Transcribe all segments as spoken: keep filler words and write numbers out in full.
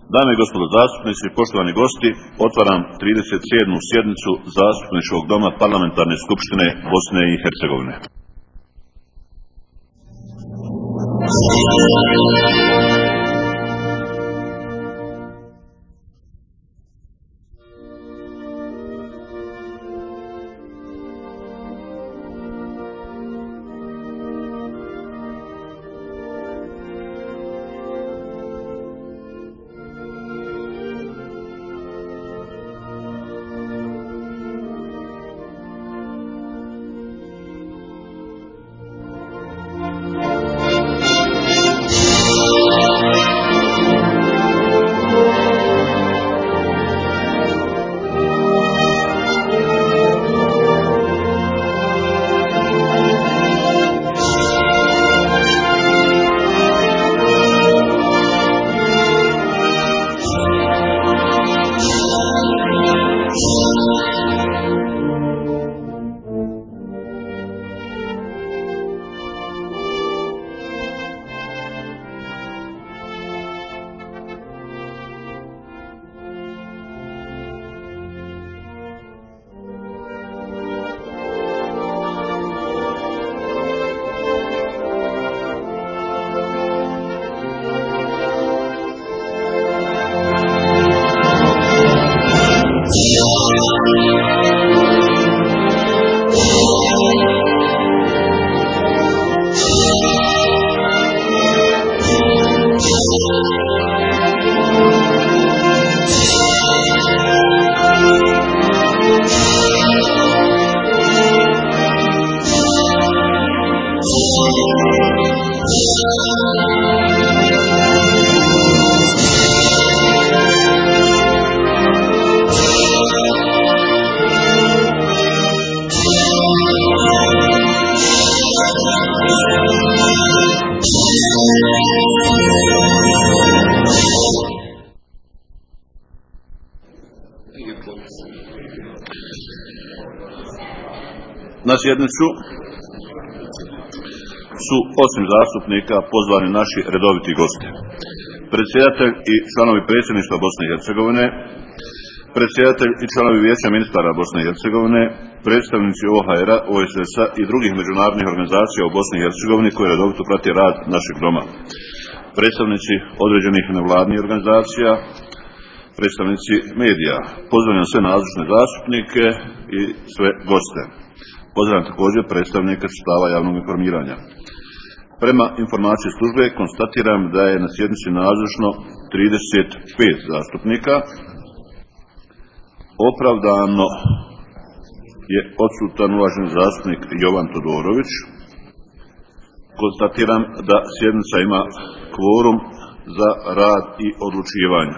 Dame i gospodo zastupnici, poštovani gosti, otvaram trideset sedmu sjednicu Zastupničkog doma Parlamentarne skupštine Bosne i Hercegovine. Na sjednicu su osim zastupnika pozvani naši redoviti gosti. Predsjedatelj i članovi predsjedništva Bosne i Hercegovine, predsjedatelj i članovi vijeća ministara Bosne i Hercegovine, predstavnici O H R-a, O S S-a i drugih međunarodnih organizacija u Bosni i Hercegovini koji redovito prate rad našeg doma, predstavnici određenih nevladnih organizacija, predstavnici medija. Pozdravljam sve nazočne zastupnike i sve goste. Pozdravljam također predstavnike sredstava javnog informiranja. Prema informaciji službe konstatiram da je na sjednici nazočno trideset pet zastupnika. Opravdano je odsutan uvaženi zastupnik Jovan Todorović. Konstatiram da sjednica ima kvorum za rad i odlučivanje.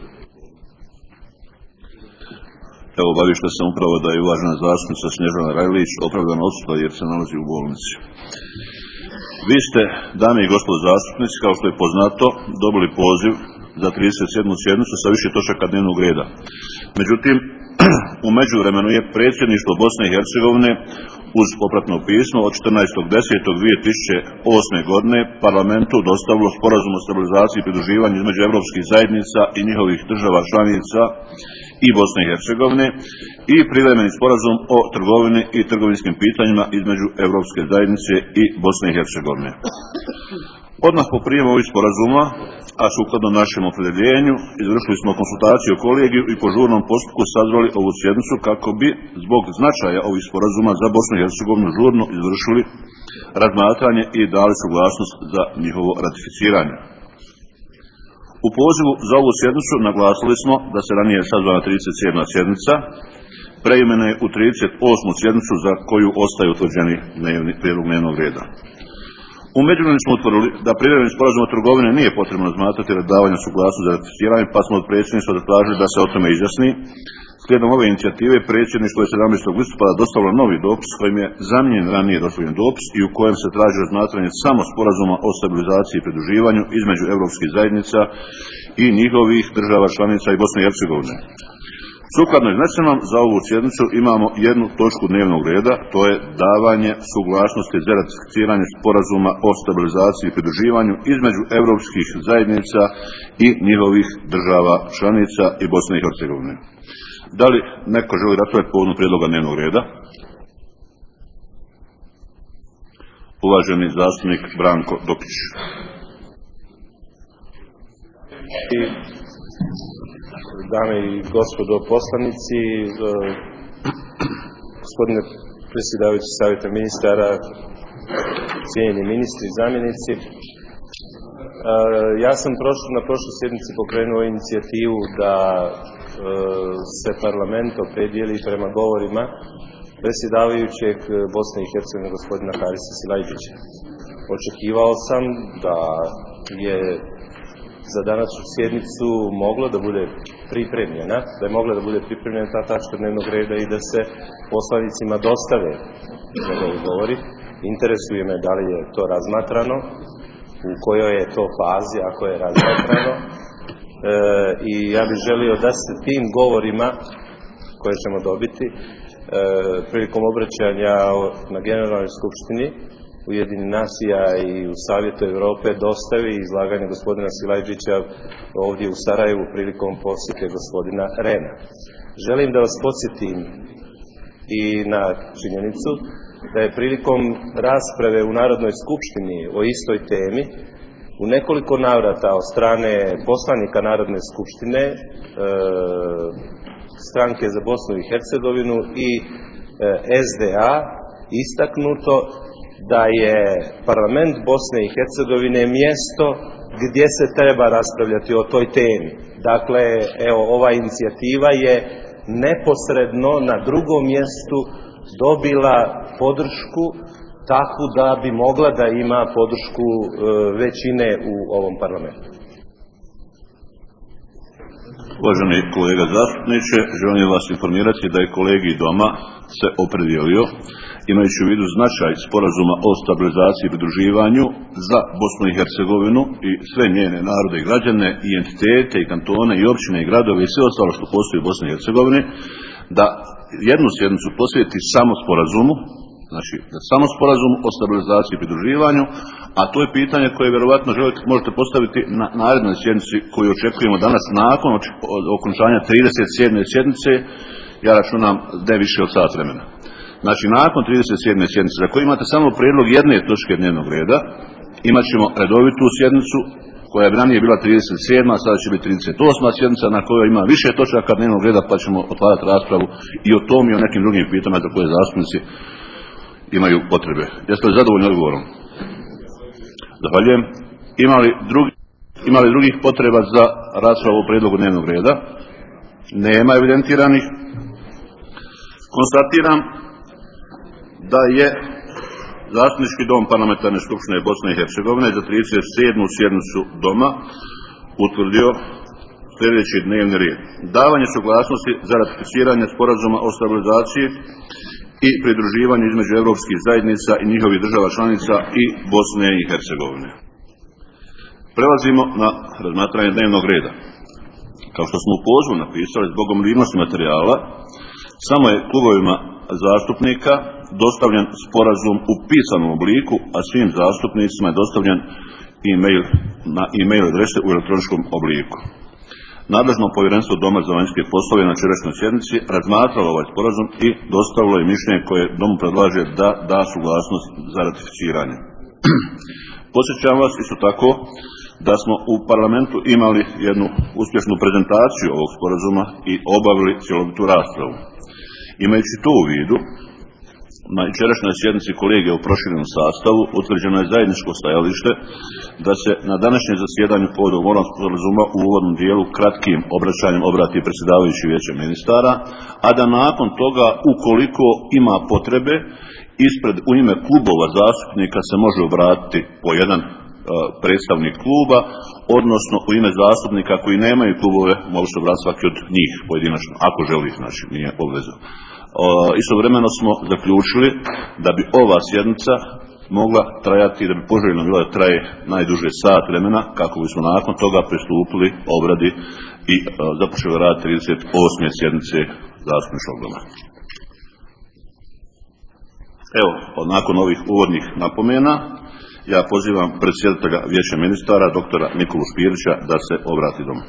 Evo, obaviješten sam upravo da je uvažena zastupnica Snježana Rajlić opravdano odsutna jer se nalazi u bolnici. Vi ste, dame i gospodo zastupnici, kao što je poznato, dobili poziv za trideset sedmu sjednicu sa više točaka dnevnog reda. Međutim, u međuvremenu je predsjedništvo Bosne i Hercegovine uz popratno pismo od četrnaestog desetog dvije tisuće osme. godine parlamentu dostavilo sporazum o stabilizaciji i pridruživanju između europskih zajednica i njihovih država članica i Bosne i Hercegovine i privremeni sporazum o trgovini i trgovinskim pitanjima između Europske zajednice i Bosne i Hercegovine. Odmah po prijemu ovih sporazuma, a sukladno našem opredjeljenju, izvršili smo konsultaciju o kolegiju i po žurnom postupku sazvali ovu sjednicu kako bi zbog značaja ovih sporazuma za Bosnu i Hercegovinu žurno izvršili razmatranje i dali suglasnost za njihovo ratificiranje. U pozivu za ovu sjednicu naglasili smo da se ranije sazvana trideset sedma sjednica preimenuje u trideset osmu sjednicu za koju ostaje utvrđeni prijedlog dnevnog reda. U međuvremenu smo utvrdili da privremeni sporazum o trgovini nije potrebno razmatrati radi davanja suglasnosti za ratificiranje, pa smo od predsjedništva zatražili da se o tome izjasni. Slijedom ove inicijative predsjedništvo je sedamnaestog listopada dostavilo novi dopis kojim je zamijenjen ranije dostavljen dopis i u kojem se traži razmatranje samo sporazuma o stabilizaciji i pridruživanju između europskih zajednica i njihovih država članica i Bosne i Hercegovine. Sukladno iznesenom, za ovu sjednicu imamo jednu točku dnevnog reda, to je davanje suglasnosti za ratificiranje sporazuma o stabilizaciji i pridruživanju između europskih zajednica i njihovih država članica i Bosne i Hercegovine. Da li neko želi raspravljati povodom prijedloga dnevnog reda? Uvaženi zastupnik Branko Dokić. Dame i gospodo poslanici, gospodine predsjedavajući Savjeta ministara, cijenjeni ministri i zamjenici, ja sam na prošloj sjednici pokrenuo inicijativu da se parlament opredijeli prema govorima predsjedavajućeg Bosne i Hercegovine gospodina Harisa Silajdžića. Očekivao sam da je za današnju sjednicu moglo da bude pripremljena, da je mogla da bude pripremljena ta tačka dnevnog reda i da se poslanicima dostave njegovi govori. Interesuje me da li je to razmatrano, u kojoj je to fazi, ako je razmatrano. E, I ja bih želio da se tim govorima koje ćemo dobiti e, prilikom obraćanja na Generalnoj skupštini Ujedinjenih nacija i u Savjetu Europe dostavi izlaganje gospodina Silajdžića ovdje u Sarajevu prilikom posjete gospodina Rehna. Želim da vas podsjetim i na činjenicu da je prilikom rasprave u Narodnoj skupštini o istoj temi u nekoliko navrata od strane poslanika Narodne skupštine, e, Stranke za Bosnu i Hercegovinu i e, S D A istaknuto da je parlament Bosne i Hercegovine mjesto gdje se treba raspravljati o toj temi. Dakle, evo, ova inicijativa je neposredno na drugom mjestu dobila podršku takvu da bi mogla da ima podršku e, većine u ovom parlamentu. Uvaženi kolega zastupniče, želim vas informirati da je kolegi doma se opredijelio, imajući u vidu značaj sporazuma o stabilizaciji i pridruživanju za Bosnu i Hercegovinu i sve njene narode i građane i entitete i kantone i općine i gradove i sve ostalo što postoji u Bosni i Hercegovini, da jednu sjednicu posveti samo sporazumu, znači samo sporazumu o stabilizaciji i pridruživanju, a to je pitanje koje vjerovatno želite, možete postaviti na narednoj sjednici koju očekujemo danas nakon okončanja trideset sedme sjednice, ja računam da je više od sat vremena. Znači nakon trideset sedme sjednice za koju imate samo prijedlog jedne točke dnevnog reda, imat ćemo redovitu sjednicu koja bi ranije bila trideset sedma, sada će biti trideset osma sjednica na kojoj ima više točaka dnevnog reda, pa ćemo otvarati raspravu i o tom i o nekim drugim pitanjima za koje zastupnici imaju potrebe. Jeste li zadovoljni odgovorom? Zahvaljujem. Ima li, drugi, ima li drugih potreba za raspravu o prijedlogu dnevnog reda? Nema evidentiranih. Konstatiram da je Zastupnički dom Parlamentarne skupštine Bosne i Hercegovine za trideset sedmu sjednicu doma utvrdio sljedeći dnevni red. Davanje suglasnosti za ratificiranje sporazuma o stabilizaciji i pridruživanju između europskih zajednica i njihovih država članica i Bosne i Hercegovine. Prelazimo na razmatranje dnevnog reda. Kao što smo u pozivu napisali, zbog omljivnosti materijala, samo je klubovima zastupnika dostavljen sporazum u pisanom obliku, a svim zastupnicima je dostavljen e-mail na e-mail adrese u elektroničkom obliku. Nadležno povjerenstvo Doma za vanjske poslove na jučerašnjoj sjednici razmatralo ovaj sporazum i dostavilo je mišljenje koje Domu predlaže da da suglasnost za ratificiranje. Podsjećam vas isto tako da smo u parlamentu imali jednu uspješnu prezentaciju ovog sporazuma i obavili cjelovitu raspravu. Imajući to u vidu, na jučerašnjoj sjednici kolegija u proširenom sastavu utvrđeno je zajedničko stajalište da se na današnjem zasjedanju povodom ovog sporazuma u uvodnom dijelu kratkim obraćanjem obrati predsjedavajući Vijeće ministara, a da nakon toga, ukoliko ima potrebe, ispred u ime klubova zastupnika se može obratiti po jedan uh, predstavnik kluba, odnosno u ime zastupnika koji nemaju klubove može se obratiti svaki od njih pojedinačno, ako želi, znači nije obveza. Istovremeno smo zaključili da bi ova sjednica mogla trajati, da bi poželjno bila da traje najduže sat vremena, kako bismo nakon toga pristupili obradi i uh, započeli rad trideset osme sjednice zastupničkog doma. Evo, nakon ovih uvodnih napomena, ja pozivam predsjedatelja Vijeća ministara, doktora Nikolu Špirića, da se obrati domu.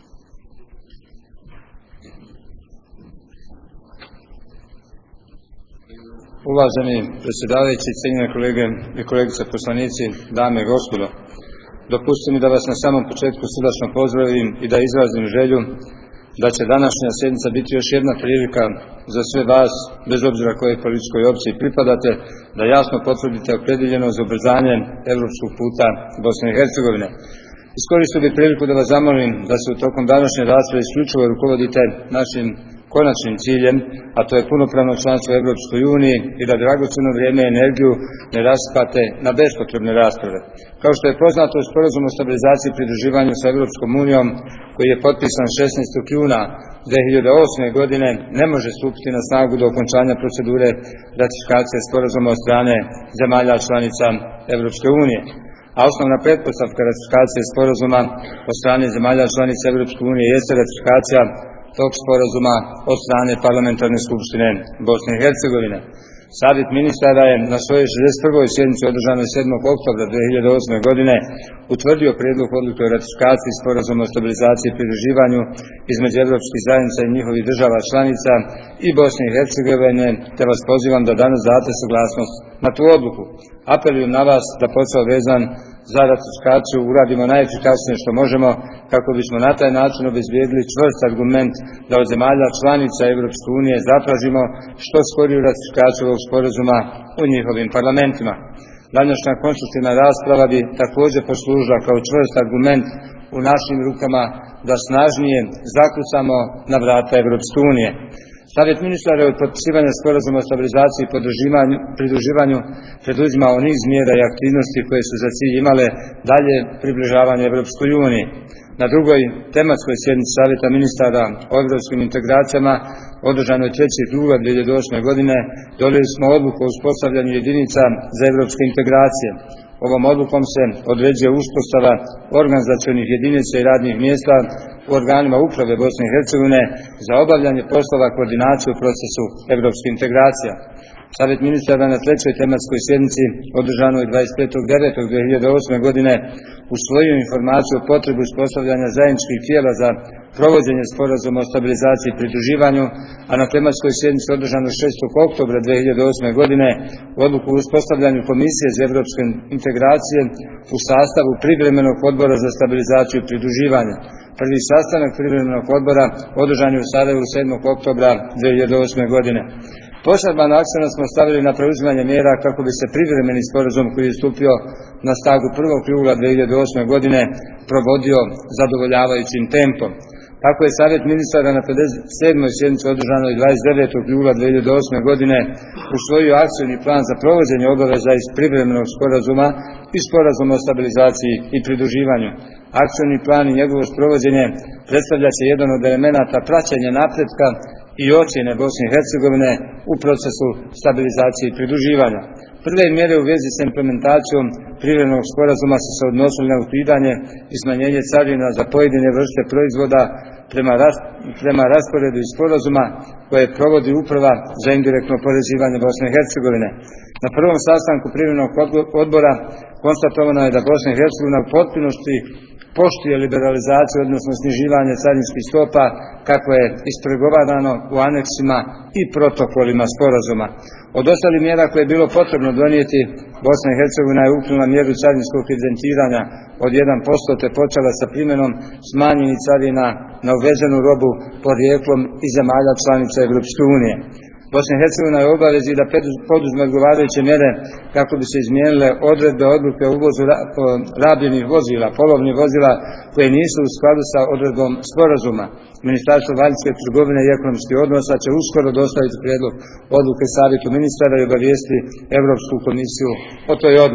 Uvaženi predsjedavajući, cijenjene kolege i kolegice poslanici, dame i gospodo, dopustite mi da vas na samom početku srdačno pozdravim i da izrazim želju da će današnja sjednica biti još jedna prilika za sve vas, bez obzira kojoj političkoj opciji pripadate, da jasno potvrdite opredjeljenost za ubrzanje europskog puta Bosne i Hercegovine. Iskoristio bih priliku da vas zamolim da se u tokom današnje rasprave isključivo rukovodite našim konačnim ciljem, a to je punopravno članstvo u Europskoj uniji, i da dragocjeno vrijeme i energiju ne raspate na bespotrebne rasprave. Kao što je poznato, Sporazum o stabilizaciji i pridruživanju sa Europskom unijom, koji je potpisan šesnaestog juna dvije hiljade osme. godine, ne može stupiti na snagu do okončanja procedure ratifikacije sporazuma od strane zemalja članica Europske unije. A osnovna pretpostavka ratifikacije sporazuma od strane zemalja članica Europske unije jeste ratifikacija tog sporazuma od strane Parlamentarne skupštine Bosne i Hercegovine. Savjet ministara je na svojoj šezdeset prvoj sjednici održanoj sedmog oktobra dvije hiljade osme. godine utvrdio prijedlog odluke o ratifikaciji sporazuma o stabilizaciji i pridruživanju između europskih zajednica i njihovih država članica i Bosne i Hercegovine, te vas pozivam da danas date suglasnost na tu odluku. Apelujem na vas da posao vezan za ratifikaciju uradimo najefikasnije što možemo, kako bismo na taj način obezbijedili čvrst argument da od zemalja članica Europske unije zatražimo što skoriju ratifikaciju ovog sporazuma u njihovim parlamentima. Današnja konstruktivna rasprava bi također poslužila kao čvrst argument u našim rukama da snažnije zakucamo na vrata Europske unije. Savjet ministara je od potpisivanja sporazuma o stabilizaciji i pridruživanju preduzimao niz mjera i aktivnosti koje su za cilj imale dalje približavanje Europskoj uniji. Na drugoj tematskoj sjednici Savjeta ministara o europskim integracijama, održanoj trećeg jula dvije hiljade osme. godine, donijeli smo odluku o uspostavljanju jedinica za europske integracije. Ovom odlukom se određuje uspostava organizacionih jedinica i radnih mjesta u organima uprave Bosne i Hercegovine za obavljanje poslova koordinacije u procesu europskih integracija. Savjet ministara na trećoj tematskoj sjednici održanoj dvadeset petog devetog dvije hiljade osme. godine usvojio informaciju o potrebi uspostavljanja zajedničkih tijela za provođenje sporazuma o stabilizaciji i pridruživanju, a na tematskoj sjednici održanoj šestog oktobra dvije hiljade osme. godine odluku o uspostavljanju Komisije za europske integracije u sastavu privremenog odbora za stabilizaciju i pridruživanje. Prvi sastanak privremenog odbora održan je u Sarajevu sedmog oktobra dvije hiljade osme. godine. Poseban akcent smo stavili na preuzimanje mjera kako bi se privremeni sporazum koji je stupio na snagu prvog jula dvije hiljade osme. godine provodio zadovoljavajućim tempom. Tako je Savjet ministara na pedeset sedmoj sjednici održanoj dvadeset devetog jula dvije hiljade osme. godine usvojio akcijni plan za provođenje obaveza iz privremenog sporazuma i sporazuma o stabilizaciji i pridruživanju. Akcijni plan i njegovo sprovođenje predstavlja će jedan od elemenata praćenja napretka i ocjene Bosne i Hercegovine u procesu stabilizacije i pridruživanja. Prve mjere u vezi s implementacijom privremenog sporazuma su se odnosile na ukidanje i smanjenje carina za pojedine vrste proizvoda prema, ras, prema rasporedu iz sporazuma koje provodi Uprava za indirektno oporezivanje Bosne i Hercegovine. Na prvom sastanku privremenog odbora konstatovano je da Bosna i Hercegovina u potpunosti poštuje liberalizaciju, odnosno sniživanje carinskih stopa kako je ispregovarano u aneksima i protokolima sporazuma. Od ostalih mjera koje je bilo potrebno donijeti, Bosna i Hercegovina je ukinula mjeru carinskog evidentiranja od jedan posto te počela sa primjenom smanjenih carina na uvezenu robu podrijetlom iz zemalja članica Europske unije. Bosna i Hercegovina je u obavezi da poduzme odgovarajuće mjere kako bi se izmijenile odredbe odluke o uvozu rabljenih vozila, polovnih vozila koje nisu u skladu sa odredbom sporazuma. Ministarstvo vanjske trgovine i ekonomskih odnosa će uskoro dostaviti prijedlog odluke Savjetu ministara i obavijesti Europsku komisiju o toj odluci.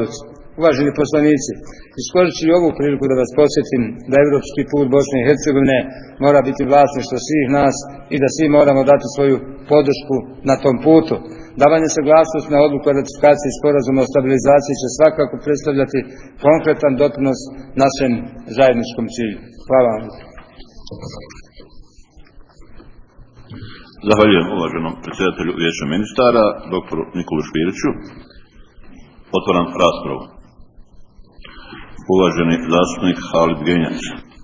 Uvaženi poslanici, iskoristit ću ovu priliku da vas podsjetim da evropski put Bosne i Hercegovine mora biti vlasništvo svih nas i da svi moramo dati svoju podršku na tom putu. Davanje saglasnosti na odluku o ratifikaciji sporazuma o stabilizaciji će svakako predstavljati konkretan doprinos našem zajedničkom cilju. Hvala vam. Zahvaljujem uvaženom predsjedatelju Vijeća ministara, doktoru Nikolu Špiriću. Otvaram raspravu. Uvaženi zastupnik Halid Genjac.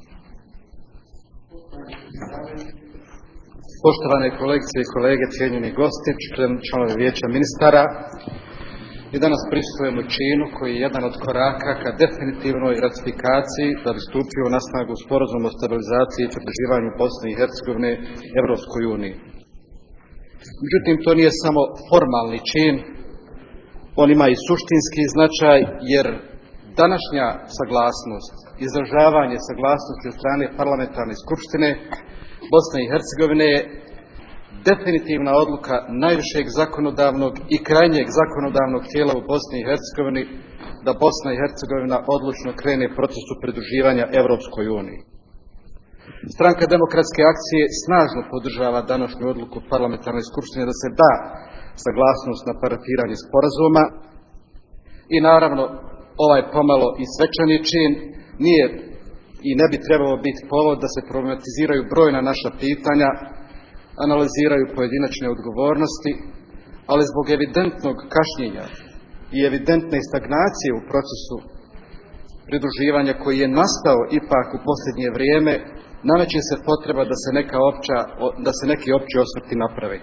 Poštovane kolegice i kolege, cijenjeni gosti, članovi Vijeća ministara, i danas prisustvujemo činu koji je jedan od koraka ka definitivnoj ratifikaciji da bi stupio na snagu sporazum o stabilizaciji i pridruživanju Bosne i Hercegovine Evropskoj uniji. Međutim, to nije samo formalni čin, on ima i suštinski značaj, jer današnja saglasnost, izražavanje saglasnosti od strane parlamentarne skupštine Bosne i Hercegovine je definitivna odluka najvišeg zakonodavnog i krajnjeg zakonodavnog tijela u Bosni i Hercegovini da Bosna i Hercegovina odlučno krene procesu pridruživanja Evropskoj uniji. Stranka demokratske akcije snažno podržava današnju odluku parlamentarne skupštine da se da saglasnost na parafiranje sporazuma i naravno ovaj pomalo i svečani čin nije i ne bi trebalo biti povod da se problematiziraju brojna naša pitanja, analiziraju pojedinačne odgovornosti, ali zbog evidentnog kašnjenja i evidentne stagnacije u procesu pridruživanja koji je nastao ipak u posljednje vrijeme, nameće se potreba da se, neka opća, da se neki opći osvrti napravi.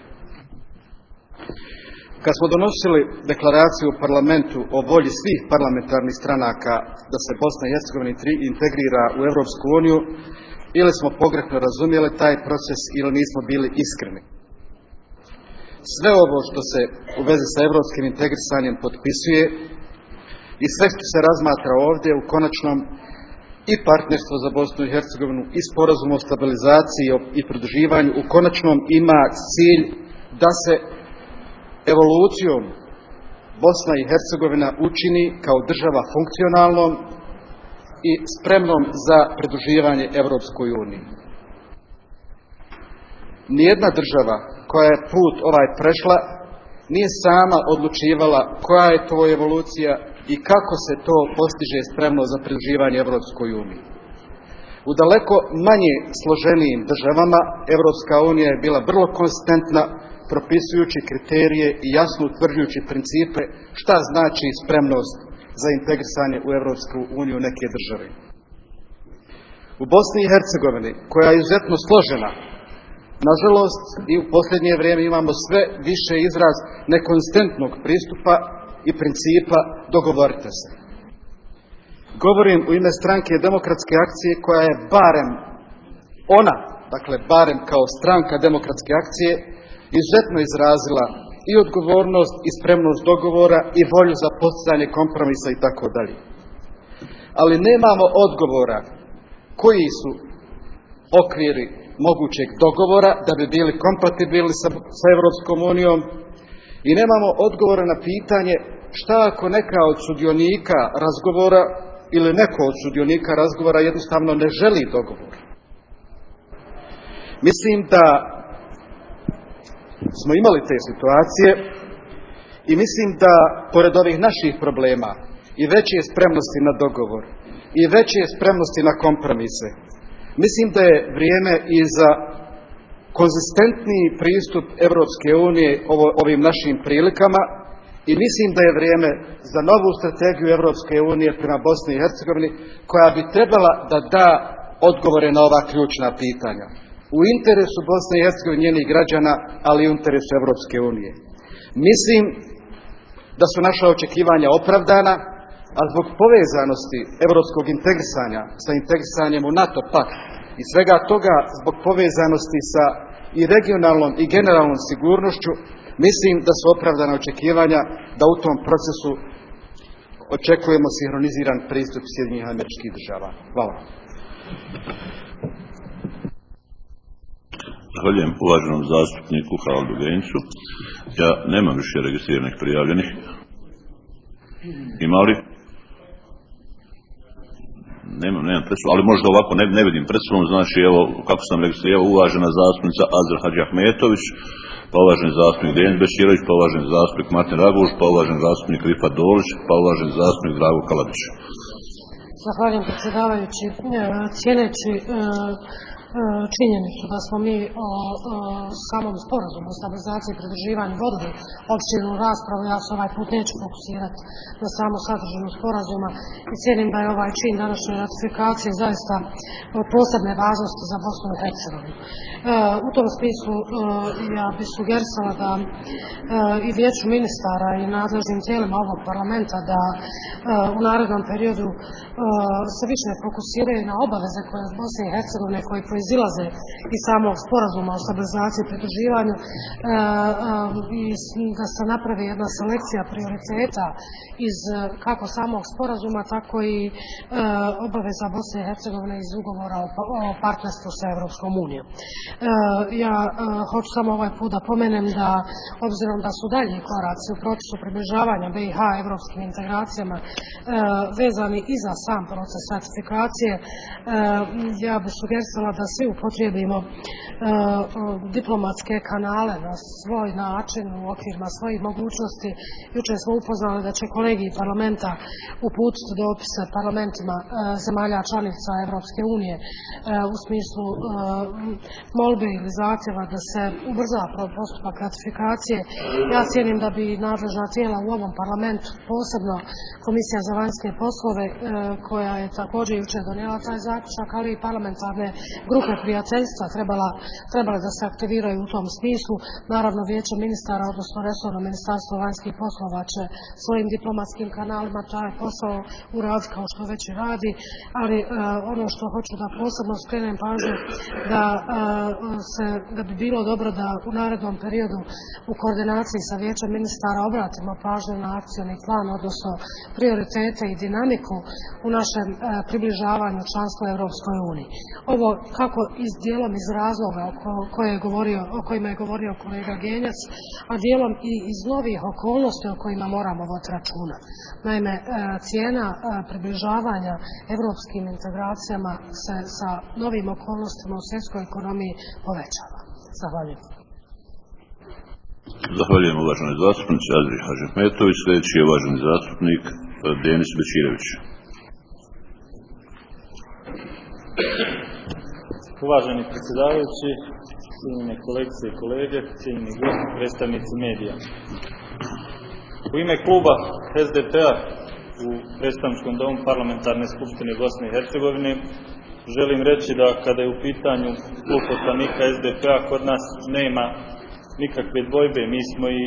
Kad smo donosili deklaraciju u parlamentu o volji svih parlamentarnih stranaka da se Bosna i Hercegovina integrira u Europsku uniju, ili smo pogrešno razumjeli taj proces ili nismo bili iskreni. Sve ovo što se u vezi sa europskim integrisanjem potpisuje i sve što se razmatra ovdje u konačnom i partnerstvo za Bosnu i Hercegovinu i sporazum o stabilizaciji i pridruživanju u konačnom ima cilj da se evolucijom Bosna i Hercegovina učini kao država funkcionalnom i spremnom za pridruživanje Evropskoj uniji. Nijedna država koja je put ovaj prešla nije sama odlučivala koja je to evolucija i kako se to postiže spremno za pridruživanje Evropskoj uniji. U daleko manje složenijim državama Evropska unija je bila vrlo konstantna, propisujući kriterije i jasno utvrđujući principe šta znači spremnost za integrisanje u Evropsku uniju neke države. U Bosni i Hercegovini, koja je izuzetno složena, nažalost i u posljednje vrijeme imamo sve više izraz nekonstantnog pristupa i principa dogovorite se. Govorim u ime stranke demokratske akcije koja je barem ona, dakle barem kao stranka demokratske akcije, izuzetno izrazila i odgovornost i spremnost dogovora i volju za postizanje kompromisa i tako dalje. Ali nemamo odgovora koji su okviri mogućeg dogovora da bi bili kompatibilni sa, sa Evropskom unijom i nemamo odgovora na pitanje šta ako neka od sudionika razgovora ili neko od sudionika razgovora jednostavno ne želi dogovor. Mislim da smo imali te situacije i mislim da pored ovih naših problema i veće spremnosti na dogovor i veće spremnosti na kompromise, mislim da je vrijeme i za konzistentniji pristup Evropske unije ovim našim prilikama i mislim da je vrijeme za novu strategiju Evropske unije prema Bosni i Hercegovini koja bi trebala da da odgovore na ova ključna pitanja. U interesu Bosne i Hercegovine njenih građana, ali i u interesu Evropske unije. Mislim da su naša očekivanja opravdana, a zbog povezanosti evropskog integrisanja sa integrisanjem u NATO pakt i svega toga zbog povezanosti sa i regionalnom i generalnom sigurnošću, mislim da su opravdana očekivanja da u tom procesu očekujemo sinhroniziran pristup Sjedinjenih Američkih Država. Hvala. Zahvaljujem uvaženom zastupniku Halidu Genjcu. Ja nemam više registriranih prijavljenih. Ima li? nemam, nemam predstavu, ali možda ovako ne, ne vidim predstavom, znači evo, kako sam registrirao, uvažena zastupnica Azra Hadžiahmetović, pa uvaženi zastupnik Denis Bećirović, pa uvaženi zastupnik Martin Raguž, pa uvaženi zastupnik Rifat Dolić, pa uvaženi zastupnik Drago Kalabić. Zahvaljujem predsjedavajući. Cijeneći činjenicu da smo mi o, o samom sporazumu o stabilizaciji i pridruživanju vodili opširnu raspravu, ja se ovaj put neću fokusirati na samu sadržinu sporazuma i cijenim da je ovaj čin današnje ratifikacije zaista od posebne važnosti za Bosnu i Hercegovinu. E, u tom smislu e, ja bih sugerisala da e, i vijeću ministara i nadležnim tijelima ovog parlamenta da e, u narednom periodu e, se više fokusiraju na obaveze koje iz Bosne i Hercegovine koji proizilaze iz samog sporazuma o stabilizaciji i pridruživanju i da se napravi jedna selekcija prioriteta iz kako samog sporazuma, tako i obaveza Bosne i Hercegovine iz ugovora o partnerstvu sa Europskom unijom. Ja hoću samo ovaj put da pomenem da, obzirom da su dalji koraci u procesu približavanja B i H evropskim integracijama vezani i za sam proces ratifikacije, ja bih sugerisala da svi upotrijebimo uh, diplomatske kanale na svoj način u okvirima svojih mogućnosti. Jučer smo upoznali da će kolegiji parlamenta uputiti dopise parlamentima uh, zemalja članica Europske unije uh, u smislu uh, molbe ili zahtjeva da se ubrza postupak ratifikacije. Ja cijenim da bi nadležna tijela u ovom parlamentu, posebno Komisija za vanjske poslove uh, koja je također jučer donijela taj zaključak, ali i parlamentarne grupe prijateljstva trebala, trebala da se aktiviraju u tom smislu. Naravno, vijeće ministara, odnosno resorno ministarstvo vanjskih poslova će svojim diplomatskim kanalima taj posao uraditi kao što već i radi, ali uh, ono što hoću da posebno skrenem pažnju da, uh, se, da bi bilo dobro da u narednom periodu u koordinaciji sa vijećem ministara obratimo pažnju na akcioni plan, odnosno prioritete i dinamiku u našem uh, približavanju članstva Europskoj uniji. Ovo kako iz dijelom iz razloga o, koje je govorio, o kojima je govorio kolega Genjac, a dijelom i iz novih okolnosti o kojima moramo voditi računa. Naime, cijena približavanja europskim integracijama se sa novim okolnostima u svjetskoj ekonomiji povećava. Zahvaljujem. Zahvaljujem uvaženoj zastupnici Azri Hadžiahmetović. Sljedeći je uvaženi zastupnik Denis Bećirović. Uvaženi predsjedavajući, cijenjene kolegice i kolege, cijenjeni gosti, predstavnici medija. U ime kluba S D P-a u predstavničkom domu Parlamentarne skupštine Bosne i Hercegovine želim reći da kada je u pitanju klub poslanika S D P-a kod nas nema nikakve dvojbe. Mi smo i,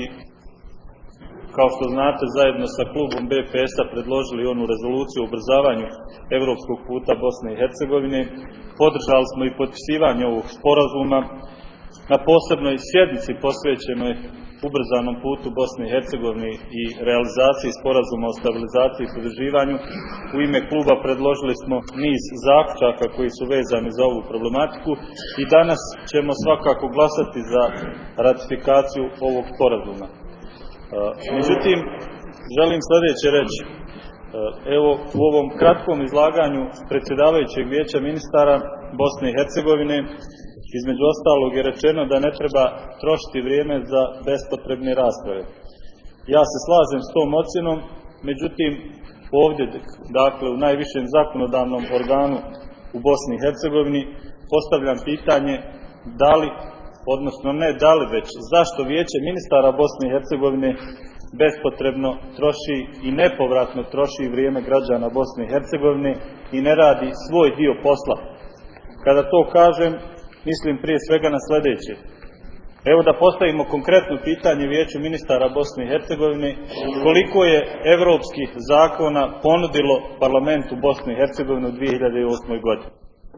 kao što znate, zajedno sa klubom B P S-a predložili onu rezoluciju o ubrzavanju evropskog puta Bosne i Hercegovine. Podržali smo i potpisivanje ovog sporazuma na posebnoj sjednici posvećenoj ubrzanom putu Bosne i Hercegovine i realizaciji sporazuma o stabilizaciji i pridruživanju. U ime kluba predložili smo niz zaključaka koji su vezani za ovu problematiku i danas ćemo svakako glasati za ratifikaciju ovog sporazuma. Međutim, želim sljedeće reći. Evo, u ovom kratkom izlaganju predsjedavajućeg vijeća ministara Bosne i Hercegovine između ostalog je rečeno da ne treba trošiti vrijeme za bespotrebne rasprave. Ja se slažem s tom ocjenom, međutim ovdje, dakle u najvišem zakonodavnom organu u Bosni i Hercegovini, postavljam pitanje da li, odnosno ne da li već, zašto vijeće ministara Bosne i Hercegovine bespotrebno troši i nepovratno troši vrijeme građana Bosne i Hercegovine i ne radi svoj dio posla. Kada to kažem, mislim prije svega na sljedeće. Evo da postavimo konkretno pitanje vijeću ministara Bosne i Hercegovine, koliko je evropskih zakona ponudilo parlamentu Bosne i Hercegovine u dvije hiljade osmoj godini.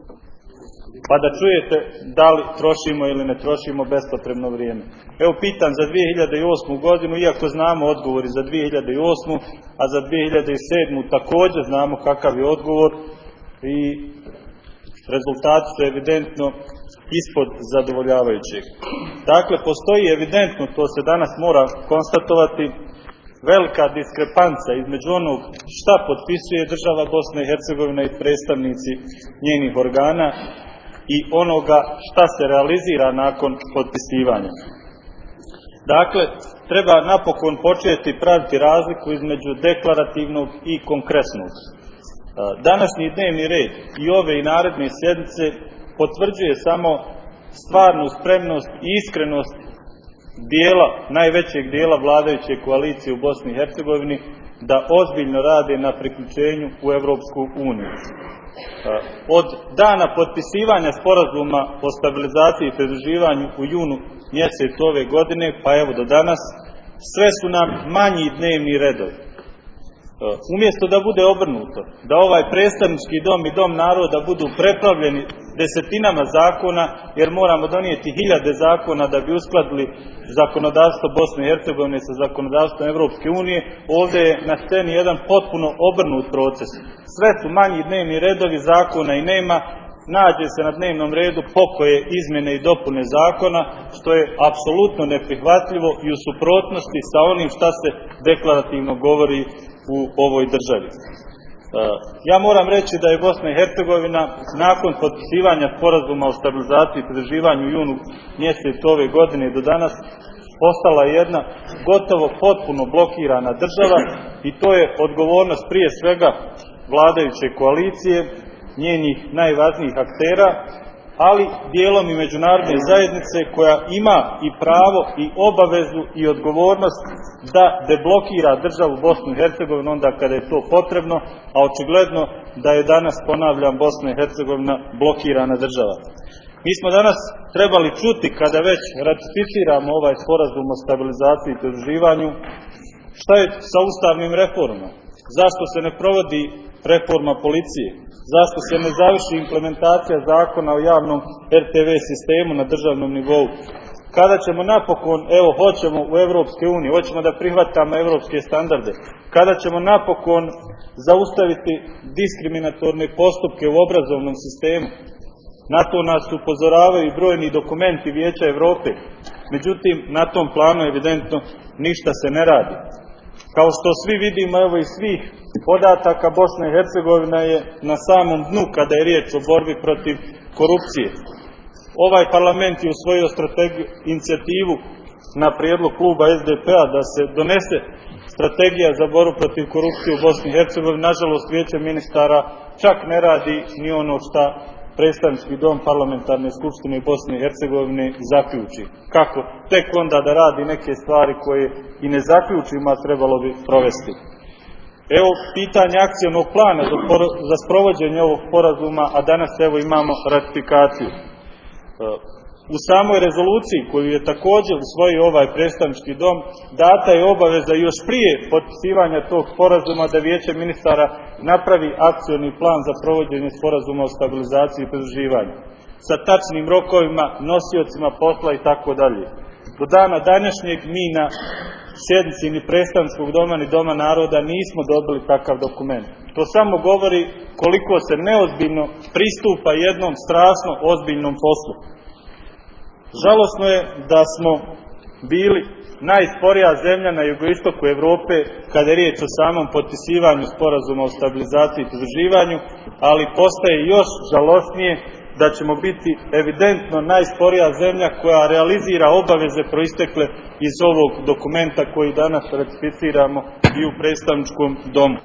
Pa da čujete da li trošimo ili ne trošimo bespotrebno vrijeme. Evo pitam za dvije hiljade osmu godinu, iako znamo odgovori za dvije hiljade osmu, a za dvije hiljade sedmu također znamo kakav je odgovor i rezultati su evidentno ispod zadovoljavajućeg. Dakle, postoji evidentno, to se danas mora konstatovati, velika diskrepanca između onog šta potpisuje država Bosna i Hercegovina i predstavnici njenih organa i onoga šta se realizira nakon potpisivanja. Dakle, treba napokon početi praviti razliku između deklarativnog i konkretnog. Današnji dnevni red i ove i naredne sjednice potvrđuje samo stvarnu spremnost i iskrenost dijela, najvećeg dijela vladajuće koalicije u Bosni i Hercegovini da ozbiljno rade na priključenju u Evropsku uniju. Od dana potpisivanja sporazuma o stabilizaciji i pridruživanju u junu mjesecu ove godine, pa evo do danas, sve su nam manji dnevni redovi. Umjesto da bude obrnuto, da ovaj predstavnički dom i dom naroda budu preplavljeni desetinama zakona, jer moramo donijeti hiljade zakona da bi uskladili zakonodavstvo Bosne i Hercegovine sa zakonodavstvom Evropske unije, ovdje je na sceni jedan potpuno obrnut proces. Sve su manji dnevni redovi, zakona i nema, nađe se na dnevnom redu pokoje izmjene i dopune zakona, što je apsolutno neprihvatljivo i u suprotnosti sa onim šta se deklarativno govori u ovoj državi. Ja moram reći da je Bosna i Hercegovina nakon potpisivanja sporazuma o stabilizaciji i pridruživanju u junu mjesecu ove godine do danas postala jedna gotovo potpuno blokirana država i to je odgovornost prije svega vladajuće koalicije, njenih najvažnijih aktera, ali dijelom i međunarodne zajednice koja ima i pravo i obavezu i odgovornost da deblokira državu Bosnu i Hercegovinu onda kada je to potrebno, a očigledno da je danas, ponavljam, Bosna i Hercegovina blokirana država. Mi smo danas trebali čuti, kada već ratificiramo ovaj sporazum o stabilizaciji i pridruživanju, šta je sa ustavnim reformama, zašto se ne provodi reforma policije, zašto se ne završi implementacija zakona o javnom er te ve sistemu na državnom nivou, kada ćemo napokon, evo hoćemo u Evropske unije, hoćemo da prihvatamo evropske standarde, kada ćemo napokon zaustaviti diskriminatorne postupke u obrazovnom sistemu. Na to nas upozoravaju brojni dokumenti Vijeća Evrope, međutim na tom planu evidentno ništa se ne radi. Kao što svi vidimo, evo i svih podataka, Bosna i Hercegovina je na samom dnu kada je riječ o borbi protiv korupcije. Ovaj parlament je usvojio strategiju, inicijativu na prijedlog kluba es de pe a da se donese strategija za borbu protiv korupcije u Bosni i Hercegovini. Nažalost, Vijeće ministara čak ne radi ni ono šta predstavnički dom parlamentarne skupštine Bosne i Hercegovine zaključi. Kako? Tek onda da radi neke stvari koje i ne zaključima trebalo bi provesti. Evo pitanje akcionog plana za sprovođenje ovog sporazuma, a danas evo imamo ratifikaciju. U samoj rezoluciji koju je također usvojio ovaj predstavnički dom, data je obaveza još prije potpisivanja tog sporazuma da Vijeće ministara napravi akcioni plan za provođenje sporazuma o stabilizaciji i pridruživanju sa tačnim rokovima, nosiocima posla i tako dalje. Do dana današnjeg mi na sjednici ni predstavničkog doma ni doma naroda nismo dobili takav dokument. To samo govori koliko se neozbiljno pristupa jednom strašno ozbiljnom poslu. Žalosno je da smo bili najsporija zemlja na jugoistoku Evrope kada je riječ o samom potpisivanju sporazuma o stabilizaciji i pridruživanju, ali postaje još žalosnije da ćemo biti evidentno najsporija zemlja koja realizira obaveze proistekle iz ovog dokumenta koji danas ratificiramo i u predstavničkom domu.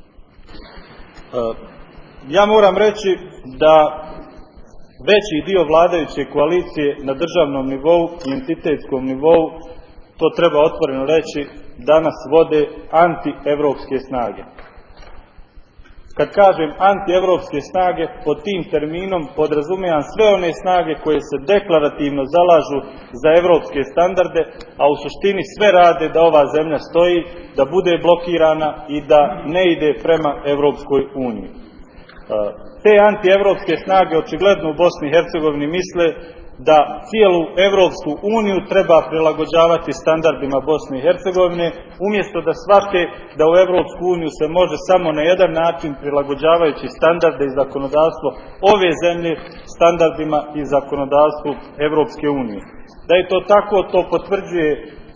Ja moram reći da veći dio vladajuće koalicije na državnom nivou i entitetskom nivou, to treba otvoreno reći, danas vode anti-evropske snage. Kad kažem anti-evropske snage, pod tim terminom podrazumijem sve one snage koje se deklarativno zalažu za evropske standarde, a u suštini sve rade da ova zemlja stoji, da bude blokirana i da ne ide prema Evropskoj uniji. Te antievropske snage očigledno u Bosni i Hercegovini misle da cijelu Evropsku uniju treba prilagođavati standardima Bosne i Hercegovine, umjesto da shvate da u Evropsku uniju se može samo na jedan način prilagođavajući standarde i zakonodavstvo ove zemlje standardima i zakonodavstvu Evropske unije. Da je to tako, to potvrđuje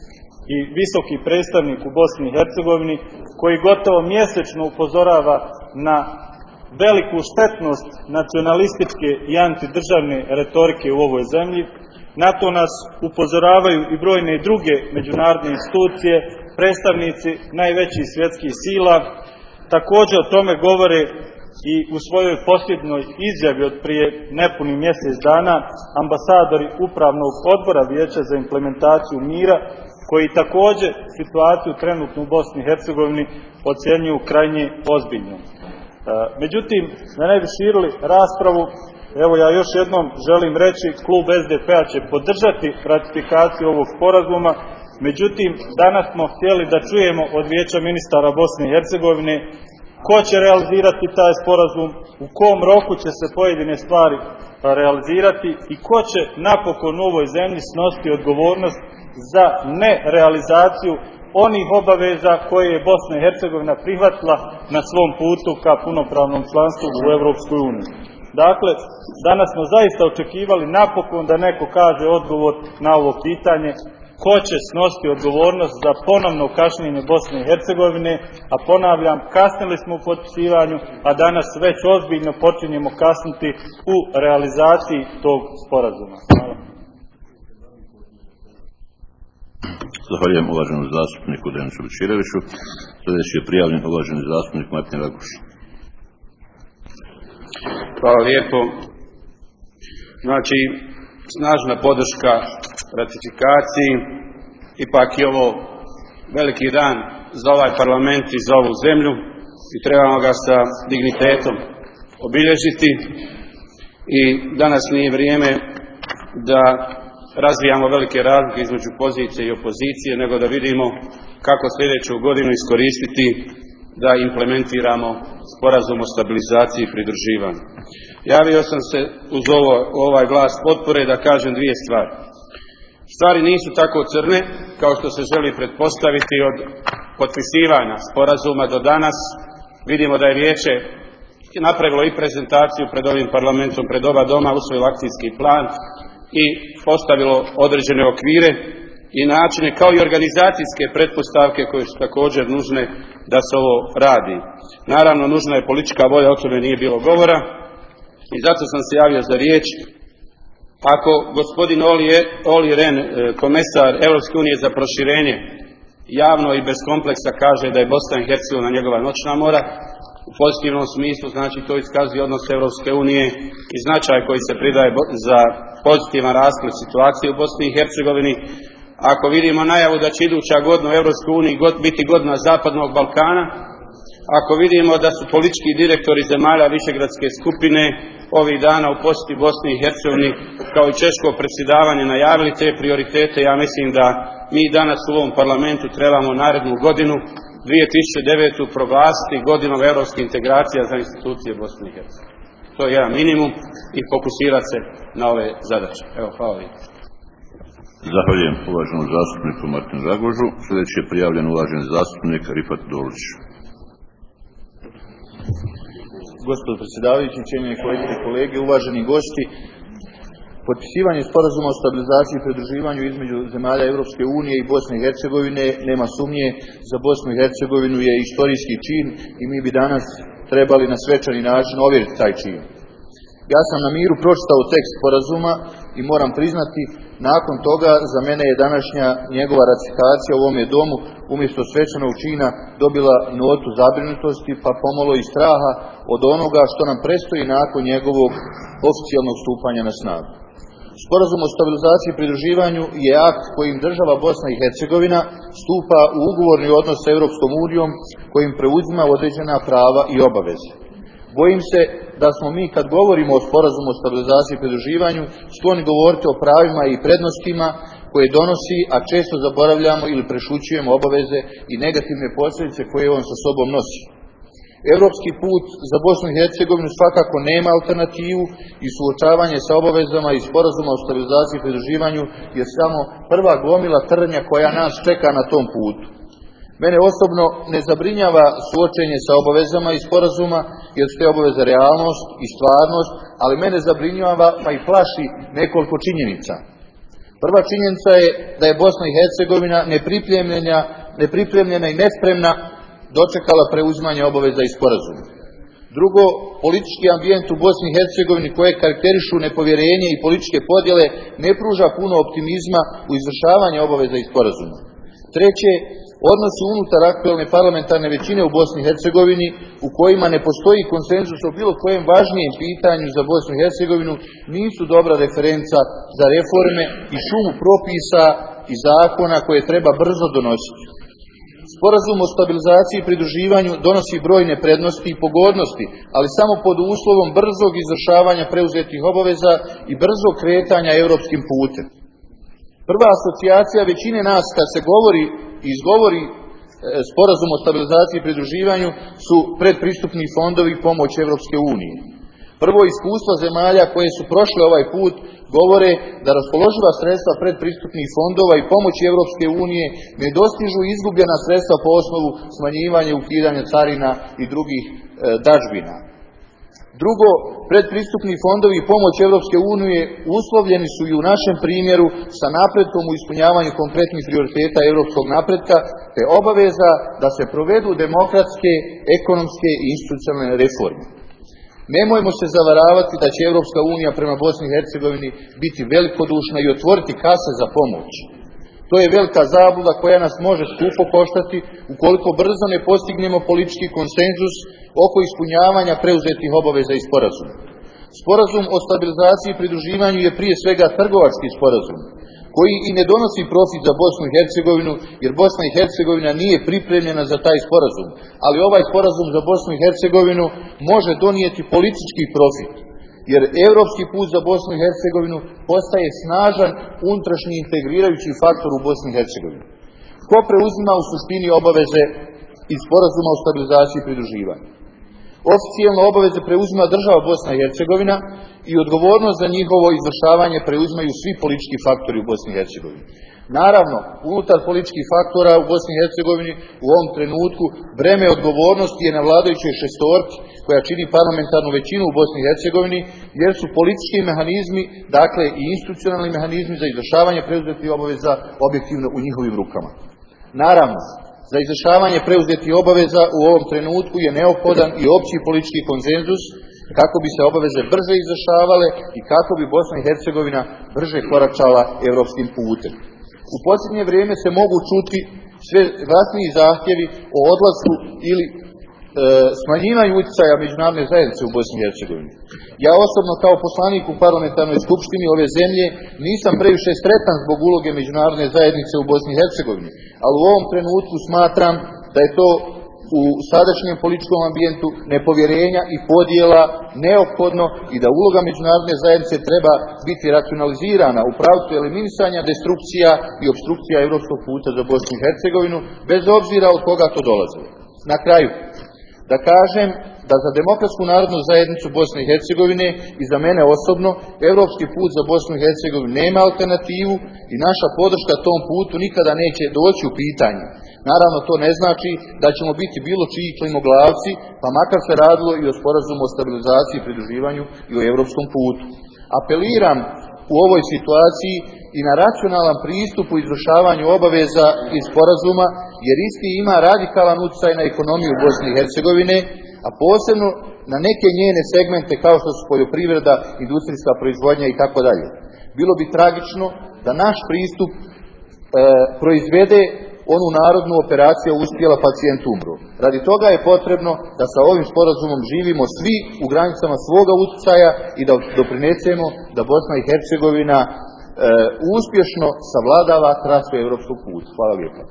i visoki predstavnik u Bosni i Hercegovini, koji gotovo mjesečno upozorava na veliku štetnost nacionalističke i antidržavne retorike u ovoj zemlji. Na to nas upozoravaju i brojne druge međunarodne institucije, predstavnici najvećih svjetskih sila. Također o tome govore i u svojoj posljednjoj izjavi od prije nepuni mjesec dana ambasadori Upravnog odbora Vijeća za implementaciju mira, koji također situaciju trenutnu u Bosni i Hercegovini ocjenjuju krajnje ozbiljno. Međutim, da ne bi širili raspravu, evo ja još jednom želim reći, klub es de pe a će podržati ratifikaciju ovog sporazuma. Međutim, danas smo htjeli da čujemo od Vijeća ministara Bosne i Hercegovine ko će realizirati taj sporazum, u kom roku će se pojedine stvari realizirati i ko će napokon u ovoj zemlji snositi odgovornost za nerealizaciju onih obaveza koje je Bosna i Hercegovina prihvatila na svom putu ka punopravnom članstvu u Europskoj uniji. Dakle, danas smo zaista očekivali napokon da neko kaže odgovor na ovo pitanje, ko će snositi odgovornost za ponovno kašnjenje Bosne i Hercegovine, a ponavljam, kasnili smo u potpisivanju, a danas već ozbiljno počinjemo kasniti u realizaciji tog sporazuma. Hvala. Zahvaljujem uvaženom zastupniku Denisu Bečireviću. Sljedeći je prijavljen uvaženi zastupnik Martin Raguš. Hvala lijepo. Znači, snažna podrška ratifikaciji. Ipak je ovo veliki dan za ovaj parlament i za ovu zemlju i trebamo ga sa dignitetom obilježiti. I danas nije vrijeme da razvijamo velike razlike između pozicije i opozicije, nego da vidimo kako sljedeću godinu iskoristiti da implementiramo sporazum o stabilizaciji i pridruživanju. Javio sam se uz ovo, ovaj glas potpore da kažem dvije stvari. Stvari nisu tako crne kao što se želi pretpostaviti. Od potpisivanja sporazuma do danas vidimo da je Vijeće napravilo i prezentaciju pred ovim parlamentom, pred oba doma, usvojilo akcijski plan i postavilo određene okvire i načine kao i organizacijske pretpostavke koje su također nužne da se ovo radi. Naravno, nužna je politička volja, o tome nije bilo govora i zato sam se javio za riječ. Ako gospodin Olli Rehn, komesar Europske unije za proširenje, javno i bez kompleksa kaže da je Bosna i Hercegovina njegova noćna mora, u pozitivnom smislu, znači to iskazuje odnos Europske unije i značaj koji se pridaje za pozitivan rasplet situacije u Bosni i Hercegovini. Ako vidimo najavu da će iduća godina u Europskoj uniji biti godina Zapadnog Balkana, ako vidimo da su politički direktori zemalja Višegradske skupine ovih dana u posjeti Bosni i Hercegovini kao i češko predsjedavanje najavili te prioritete, ja mislim da mi danas u ovom parlamentu trebamo narednu godinu dvije tisuće devetu proglasiti godinom europske integracije za institucije Bosne i Hercegovine. To je jedan minimum i fokusirati se na ove zadaće. Evo, hvala lijepo. Zahvaljujem uvaženom zastupniku Martinu Ragužu. Sljedeći je prijavljen uvaženi zastupnik Rifat Dolić. Gospodo predsjedavajući, cijenjeni kolegice i kolege, uvaženi gosti, potpisivanje sporazuma o stabilizaciji i pridruživanju između zemalja Europske unije i Bosne i Hercegovine, nema sumnje, za Bosnu i Hercegovinu je istorijski čin i mi bi danas trebali na svečani način ovjeriti taj čin. Ja sam na miru pročitao tekst sporazuma i moram priznati, nakon toga za mene je današnja njegova ratifikacija u ovome domu umjesto svečanog čina dobila notu zabrinutosti, pa pomalo i straha od onoga što nam predstoji nakon njegovog oficijalnog stupanja na snagu. Sporazum o stabilizaciji i pridruživanju je akt kojim država Bosna i Hercegovina stupa u ugovorni odnos s Europskom unijom, kojim preuzima određena prava i obaveze. Bojim se da smo mi, kad govorimo o sporazumu o stabilizaciji i pridruživanju, skloni govoriti o pravima i prednostima koje donosi, a često zaboravljamo ili prešućujemo obaveze i negativne posljedice koje on sa sobom nosi. Europski put za Bosnu i Hercegovinu svakako nema alternativu i suočavanje sa obavezama i sporazuma o stabilizaciji i pridruživanju je samo prva gomila trnja koja nas čeka na tom putu. Mene osobno ne zabrinjava suočenje sa obavezama i sporazuma, jer su te obaveze realnost i stvarnost, ali mene zabrinjava pa i plaši nekoliko činjenica. Prva činjenica je da je Bosna i Hercegovina nepripremljena, nepripremljena i nespremna dočekala preuzimanje obaveza i sporazuma. Drugo, politički ambijent u Bosni i Hercegovini koje karakterišu nepovjerenje i političke podjele ne pruža puno optimizma u izvršavanju obaveza i sporazuma. Treće, odnosi unutar aktualne parlamentarne većine u Bosni i Hercegovini u kojima ne postoji konsenzus o bilo kojem važnijem pitanju za Bosnu i Hercegovinu nisu dobra referenca za reforme i šumu propisa i zakona koje treba brzo donositi. Sporazum o stabilizaciji i pridruživanju donosi brojne prednosti i pogodnosti, ali samo pod uslovom brzog izvršavanja preuzetih obaveza i brzog kretanja europskim putem. Prva asocijacija većine nas kad se govori i izgovori sporazum o stabilizaciji i pridruživanju su predpristupni fondovi i pomoć Europske unije. Prvo iskustva zemalja koje su prošle ovaj put govore da raspoloživa sredstva predpristupnih fondova i pomoći Europske unije ne dostižu izgubljena sredstva po osnovu smanjivanja i ukidanja carina i drugih e, dažbina. Drugo, predpristupni fondovi i pomoć Europske unije uslovljeni su i u našem primjeru sa napretkom u ispunjavanju konkretnih prioriteta europskog napretka, te obaveza da se provedu demokratske, ekonomske i institucionalne reforme. Nemojmo se zavaravati da će Europska unija prema Bosni i Hercegovini biti velikodušna i otvoriti kase za pomoć. To je velika zabluda koja nas može skupo koštati ukoliko brzo ne postignemo politički konsenzus oko ispunjavanja preuzetih obaveza i sporazuma. Sporazum o stabilizaciji i pridruživanju je prije svega trgovački sporazum, koji i ne donosi profit za Bosnu i Hercegovinu, jer Bosna i Hercegovina nije pripremljena za taj sporazum, ali ovaj sporazum za Bosnu i Hercegovinu može donijeti politički profit, jer europski put za Bosnu i Hercegovinu postaje snažan unutrašnji integrirajući faktor u Bosni i Hercegovini. Ko preuzima u suštini obaveze iz sporazuma o stabilizaciji i pridruživanju? Oficijelno obaveze preuzima država Bosna i Hercegovina i odgovornost za njihovo izvršavanje preuzimaju svi politički faktori u Bosni i Hercegovini. Naravno, unutar političkih faktora u Bosni i Hercegovini u ovom trenutku breme odgovornosti je na vladajućoj šestorki koja čini parlamentarnu većinu u Bosni i Hercegovini, jer su politički mehanizmi, dakle i institucionalni mehanizmi za izvršavanje preuzetih obaveza objektivno u njihovim rukama. Naravno, za izvršavanje preuzetih obaveza u ovom trenutku je neophodan i opći politički konsenzus kako bi se obaveze brže izvršavale i kako bi Bosna i Hercegovina brže koračala europskim putem. U posljednje vrijeme se mogu čuti sve glasniji zahtjevi o odlasku ili e, smanjivanju utjecaja međunarodne zajednice u Bosni i Hercegovini. Ja osobno kao poslanik u parlamentarnoj skupštini ove zemlje nisam previše sretan zbog uloge međunarodne zajednice u Bosni i Hercegovini, ali u ovom trenutku smatram da je to u sadašnjem političkom ambijentu nepovjerenja i podjela neophodno i da uloga međunarodne zajednice treba biti racionalizirana u pravcu eliminisanja destrukcija i opstrukcija europskog puta za Bosnu i Hercegovinu, bez obzira od koga to dolazi. Na kraju, da kažem da za Demokratsku narodnu zajednicu Bosne i Hercegovine i za mene osobno europski put za Bosnu i Hercegovinu nema alternativu i naša podrška tom putu nikada neće doći u pitanje. Naravno, to ne znači da ćemo biti bilo čiji klimoglavci, pa makar se radilo i o sporazumu o stabilizaciji i pridruživanju i o europskom putu. Apeliram u ovoj situaciji i na racionalan pristup u izvršavanju obaveza i sporazuma, jer isti ima radikalan utjecaj na ekonomiju Bosne i Hercegovine, a posebno na neke njene segmente kao što su poljoprivreda, industrijska proizvodnja i tako dalje. Bilo bi tragično da naš pristup e, proizvede onu narodnu operaciju uspjela pacijent umro. Radi toga je potrebno da sa ovim sporazumom živimo svi u granicama svoga utjecaja i da doprinesemo da Bosna i Hercegovina e, uspješno savladava trasu europskog puta. Hvala lijepa.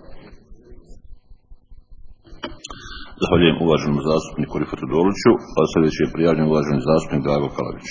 Zahvaljujem uvaženom zastupniku Rifatu Doliću, a sljedeći je prijavljen uvaženi zastupnik Drago Kalavić.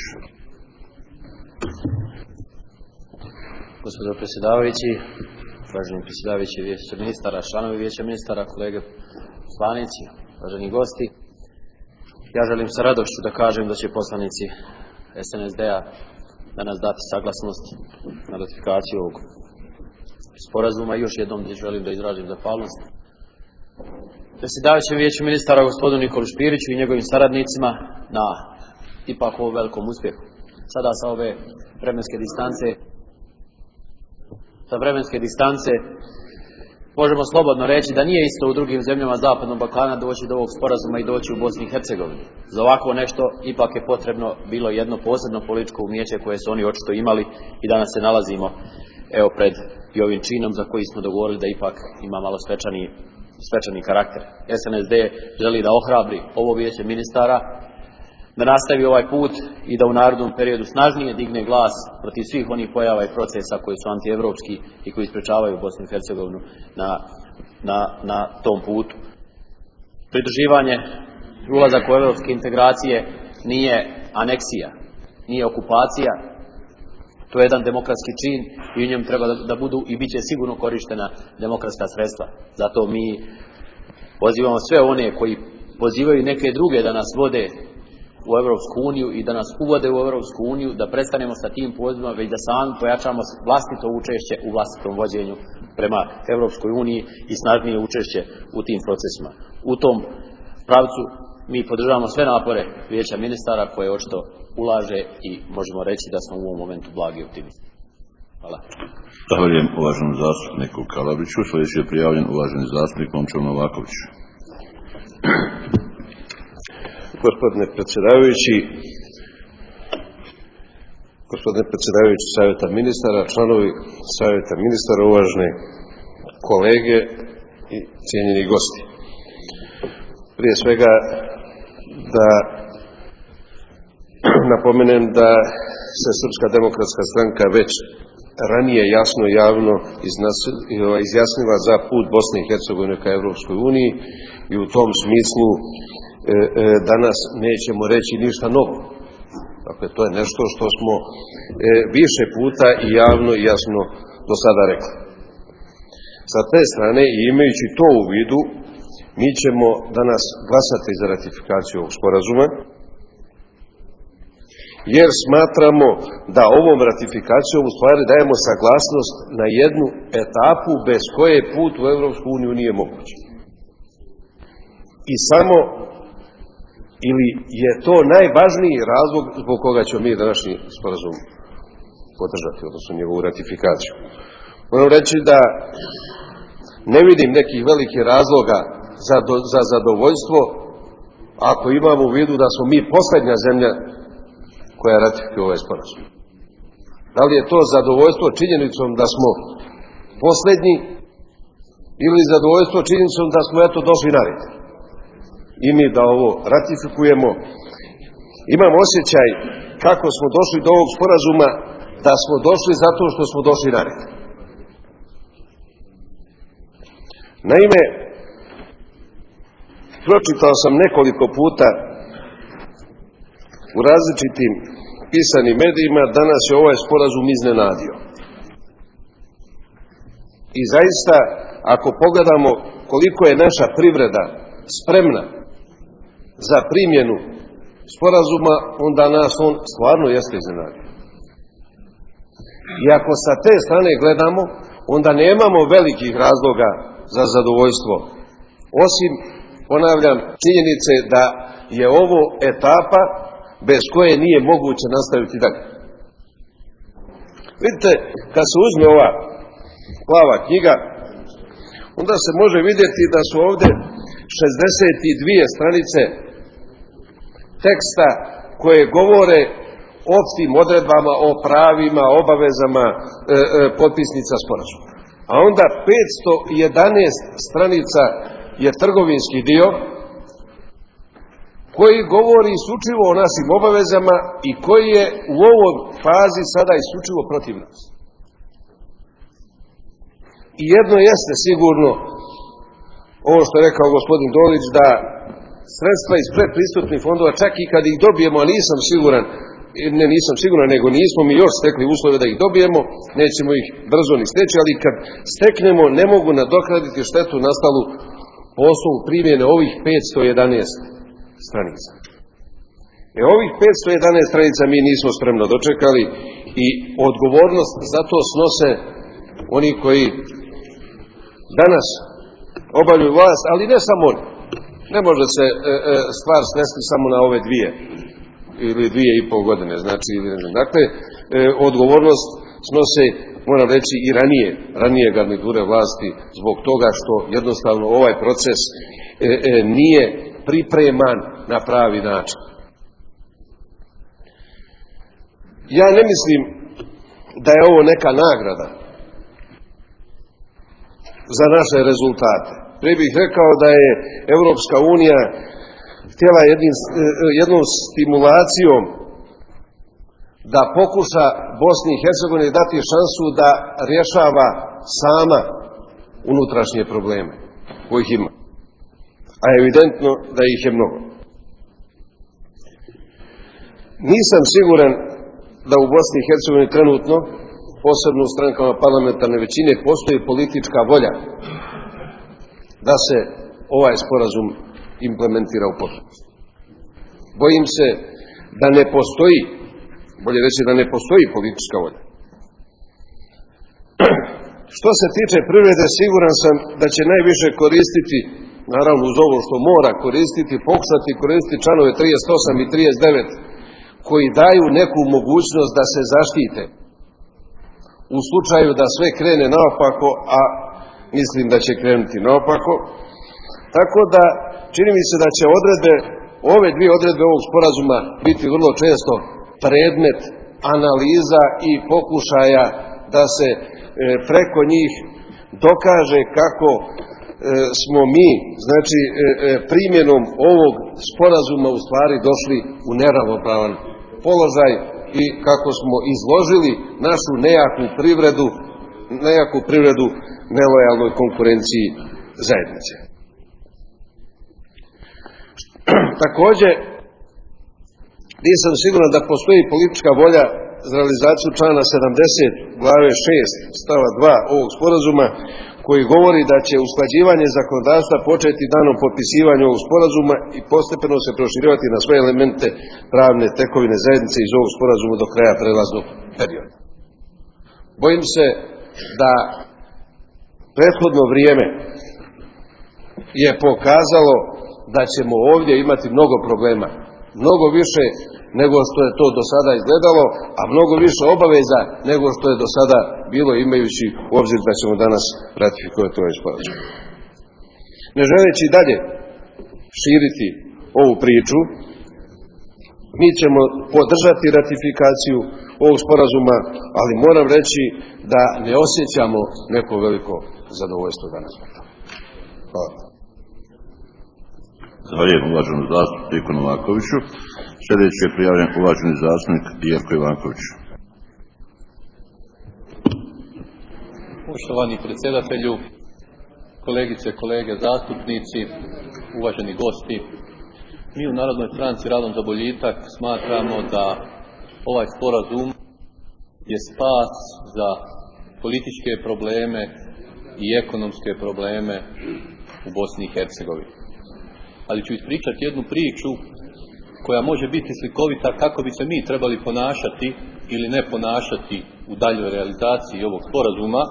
Gospodine predsjedavajući, uvaženi predsjedavajući vijeća ministara, članovi vijeća ministara, kolege poslanici, uvaženi gosti, ja želim sa radošću da kažem da će poslanici es en es de-a danas dati saglasnost na ratifikaciju ovog sporazuma i još jednom želim da izrazim zahvalnost predsjedavajućem vijeću ministara gospodinu Nikolu Špiriću i njegovim saradnicima na ipak ovom velikom uspjehu. Sada sa ove vremenske distance sa vremenske distance, možemo slobodno reći da nije isto u drugim zemljama Zapadnog Balkana doći do ovog sporazuma i doći u Bosni i Hercegovini. Za ovako nešto ipak je potrebno bilo jedno posebno političko umijeće koje su oni očito imali i danas se nalazimo evo pred i ovim činom za koji smo dogovorili da ipak ima malo svečani, svečani karakter. S N S D želi da ohrabri ovo vijeće ministara, da nastavi ovaj put i da u narednom periodu snažnije digne glas protiv svih onih pojava i procesa koji su antievropski i koji sprečavaju Bosnu i Hercegovinu na, na, na tom putu. Pridruživanje, ulazak u evropske integracije nije aneksija, nije okupacija, to je jedan demokratski čin i u njem treba da, da budu i bit će sigurno korištena demokratska sredstva. Zato mi pozivamo sve one koji pozivaju neke druge da nas vode u Evropsku uniju i da nas uvode u Evropsku uniju, da prestanemo sa tim pozivima, već da sami pojačamo vlastito učešće u vlastitom vođenju prema Evropskoj uniji i snažnije učešće u tim procesima. U tom pravcu mi podržavamo sve napore vijeća ministara koje očito ulaže i možemo reći da smo u ovom momentu blagi optimisti. Hvala. Zahvaljujem uvaženom zastupniku Kalabiću. Sljedeći je prijavljen uvaženi zastupnik Momčilo Novaković. Gospodine predsjedavajući, gospodine predsjedavajući Savjeta ministara, članovi Savjeta ministara, uvažene kolege i cijenjeni gosti. Prije svega da napomenem da se Srpska demokratska stranka već ranije jasno i javno izjasnila za put Bosne i Hercegovine ka Evropskoj uniji i u tom smislu danas nećemo reći ništa novo. Dakle, to je nešto što smo više puta i javno i jasno do sada rekli. Sa te strane i imajući to u vidu, mi ćemo danas glasati za ratifikaciju ovog sporazuma, jer smatramo da ovom ratifikacijom u stvari dajemo saglasnost na jednu etapu bez koje put u Evropsku uniju nije moguć. I samo ili je to najvažniji razlog zbog koga ćemo mi današnji sporazum podržati, odnosno njegovu ratifikaciju. Moram reći da ne vidim nekih velikih razloga za, do, za zadovoljstvo ako imamo u vidu da smo mi posljednja zemlja koja ratifikuje ovaj sporazum. Da li je to zadovoljstvo činjenicom da smo posljednji ili zadovoljstvo činjenicom da smo eto došli na red i mi da ovo ratifikujemo? Imam osjećaj kako smo došli do ovog sporazuma da smo došli zato što smo došli na red. Naime, pročitao sam nekoliko puta u različitim pisanim medijima da nas je ovaj sporazum iznenadio. I zaista, ako pogledamo koliko je naša privreda spremna za primjenu sporazuma, onda nas on stvarno jeste iznenadio. I ako sa te strane gledamo, onda nemamo velikih razloga za zadovoljstvo. Osim, ponavljam, činjenice da je ovo etapa bez koje nije moguće nastaviti dalje. Vidite, kad se uzme ova plava knjiga, onda se može vidjeti da su ovdje šezdeset dvije stranice teksta koje govore o opštim odredbama, o pravima, obavezama e, e, potpisnica sporazuma. A onda petsto jedanaest stranica je trgovinski dio koji govori isključivo o našim obavezama i koji je u ovoj fazi sada isključivo protiv nas. I jedno jeste sigurno ovo što je rekao gospodin Dolić, da sredstva iz predpristupnih fondova, čak i kad ih dobijemo, a nisam siguran, ne nisam siguran, nego nismo mi još stekli uslove da ih dobijemo, nećemo ih brzo ni steći, ali kad steknemo ne mogu nadoknaditi štetu nastalu po osnovu primjene ovih petsto jedanaest stranica. E ovih petsto jedanaest stranica mi nismo spremno dočekali i odgovornost za to snose oni koji danas obavljaju vlast, ali ne samo oni. Ne može se e, e, stvar svesti samo na ove dvije ili dvije i pol godine. Znači, dakle, e, odgovornost snose moram reći i ranije, ranije garniture vlasti, zbog toga što jednostavno ovaj proces e, e, nije pripreman na pravi način. Ja ne mislim da je ovo neka nagrada za naše rezultate. Prije bih rekao da je Europska unija htjela jednim, jednom stimulacijom da pokuša Bosni i Hercegovini dati šansu da rješava sama unutrašnje probleme kojih ima. A evidentno da ih je mnogo. Nisam siguran da u Bosni i Hercegovini trenutno, posebno u strankama parlamentarne većine, postoji politička volja da se ovaj sporazum implementira u potpunosti. Bojim se da ne postoji, bolje reći da ne postoji politička volja. Što se tiče privrede, siguran sam da će najviše koristiti, naravno uz ovo što mora koristiti, pokušati koristiti članove trideset osam i trideset devet koji daju neku mogućnost da se zaštite u slučaju da sve krene naopako, a mislim da će krenuti naopako. Tako da čini mi se da će odredbe, ove dvije odredbe ovog sporazuma biti vrlo često predmet analiza i pokušaja da se e, preko njih dokaže kako e, smo mi, znači e, e, primjenom ovog sporazuma u stvari došli u neravnopravan položaj i kako smo izložili našu nejaku privredu, nejaku privredu nelojalnoj konkurenciji zajednice. Također, nisam siguran da postoji politička volja za realizaciju člana sedamdeset glave šest stava dva ovog sporazuma koji govori da će usklađivanje zakonodavstva početi danom potpisivanja ovog sporazuma i postepeno se proširivati na sve elemente pravne tekovine zajednice iz ovog sporazuma do kraja prelaznog perioda. Bojim se da prethodno vrijeme je pokazalo da ćemo ovdje imati mnogo problema, mnogo više nego što je to do sada izgledalo, a mnogo više obaveza nego što je do sada bilo, imajući u obzir da ćemo danas ratifikovati ovaj sporazum. Ne želeći dalje širiti ovu priču, mi ćemo podržati ratifikaciju ovog sporazuma, ali moram reći da ne osjećamo neko veliko zadovoljstvo danas. Hvala. Zahvaljujem uvaženom zastupniku Novakoviću. Sljedeći je prijavljen uvaženi zastupnik Jerko Ivanković. Poštovani predsjedatelju, kolegice i kolege zastupnici, uvaženi gosti, mi u Narodnoj stranci Radom za boljitak smatramo da ovaj sporazum je spas za političke probleme i ekonomske probleme u Bosni i Hercegovini. Ali ću ispričati jednu priču koja može biti slikovita kako bi se mi trebali ponašati ili ne ponašati u daljoj realizaciji ovog sporazuma.